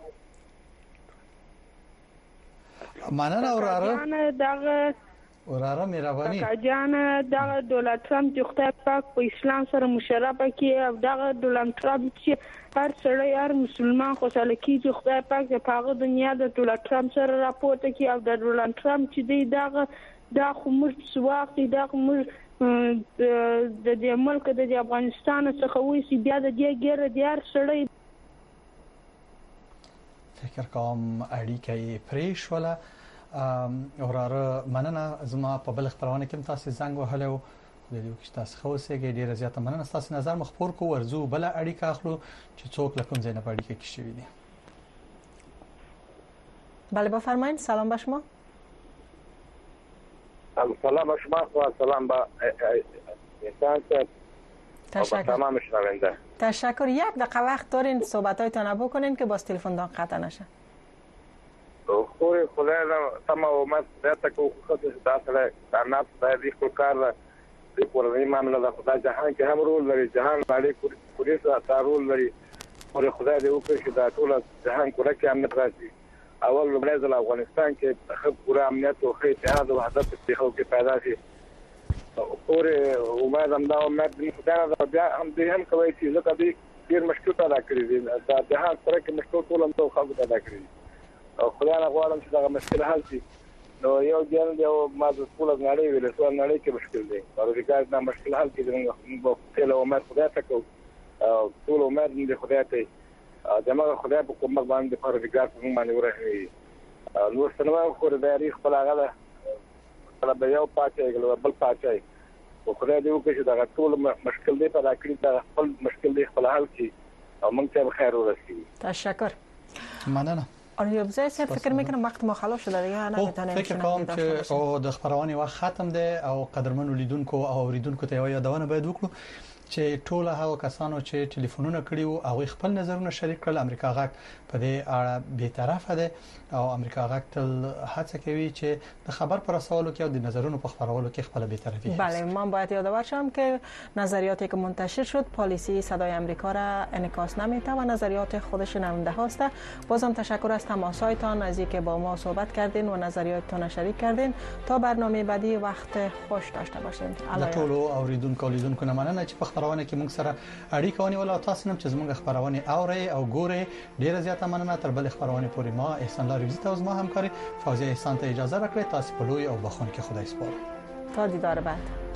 مننه وراره دغه وراره مهرباني کاکا جان دغه ډونالد ټرمپ چې خدای پاک په اسلام سره مشرفه کی او دغه ډونالد ټرمپ چې هر سړی هر مسلمان خوشاله کیږي خدای پاک د پاغه دنیا د ډونالد ټرمپ سره راپورته کی او د ډونالد ټرمپ چې دی دغه د خمر سواق دی د خمر د دې ملک د افغانستان څخه وې چې بیا د دې ګره د هر سړی فکر کوم اړیکې پرې شوله. وراره مننه. زما په بل خبرونه کې تاسو زنګ وهلو د دې کې تاسو خو سهګې ډیره زیاته مننه. تاسو نظر مخبور کو ورزو بل اړیکه اخلو چې څوک لکم زینب اړیکه کې شوی دي. بله بفرمایید. سلام به شما. سلام به شما و سلام به انسان تشکر. تمام شنونده. تشکر. یک دقیقه وقت دارین صحبت‌هایتون بکنین که باز تلفن قطع نشه. خو خدای تم او ما ته کو خو داسره کارنات د خپل کار د کورنۍ معاملې د خدای جهان کې هم رول لري، جهان باندې کوري سره رول لري. او خدای دې وکړي چې دا ټول جهان کوره کې امنیت راشي. اول لمړی ځل افغانستان کې خو پوره امنیت او اتحاد او وحدت په خو کې پیدا شي. پورې امید هم دا امید دې خدای دا بیا هم دې هم کوي چې زکه دې ډیر مشکل پیدا کړی دي. دا جهان سره کې مشکل ټول هم خو پیدا کړی او خدای نه غواړم چې دا مشکل حل شي. نو یو ځل یو ما د ټول نړۍ ویل څو نړۍ کې مشکل دی. پروګرام دا مشکل حل کړي موږ په ټول امید خدای ته کو او ټول امید دې خدای ته دماغ خدای په کوم باندې پروګرام موږ باندې ورهي. نو څنګه خو د تاریخ په هغه دا به یو پاتې بل پاتې او خدای دې وکړي چې دا ټول مشکل دی پیدا کړی دا خپل مشکل دی خپل حل کړي او موږ ته خیر ورسیږي. تشکر. مننه. آره بزای فکر میکنم وقت ما خلاص شده دیگه نمیتونیم. فکر کنم چې او د خبرونه وخت ختم ده او قدرمنو لیدونکو او اوریدونکو ته یادونه باید وکړو چې ټول هغه کسانو چې ټلیفونونه کړي او هغه خپل نظرونه شریک کړل. امریکا غاک په دې اړه به طرفه ده او امریکا غاک تل هڅه کوي چې د خبر پر رسولو کې او د نظرونو په خبرولو کې خپل به طرفي. بله من باید یادآور شم که نظریاتی که منتشر شد پالیسی صدای آمریکا را انعکاس نمی‌ده و نظریات خود شنونده هاست. بازم تشکر از تماس‌هایتان از اینکه با ما صحبت کردین و نظریاتتان شریک کردین. تا برنامه بعدی وقت خوش داشته باشین. د ټولو اوریدونکو لیدونکو نه مننه چې په خبرونه کې موږ سره اړیکه ونیول او تاسو هم چې زموږ خبرونه اوري او ګوري. ډیره زیاته مننه. تر بل خبرونه پورې ما احسان الله ریاضی ته ما همکاري فوزي احسان ته اجازه راکړئ. تاسو په لوی او بخون کې خدای سپارم. تا دیدار بعد.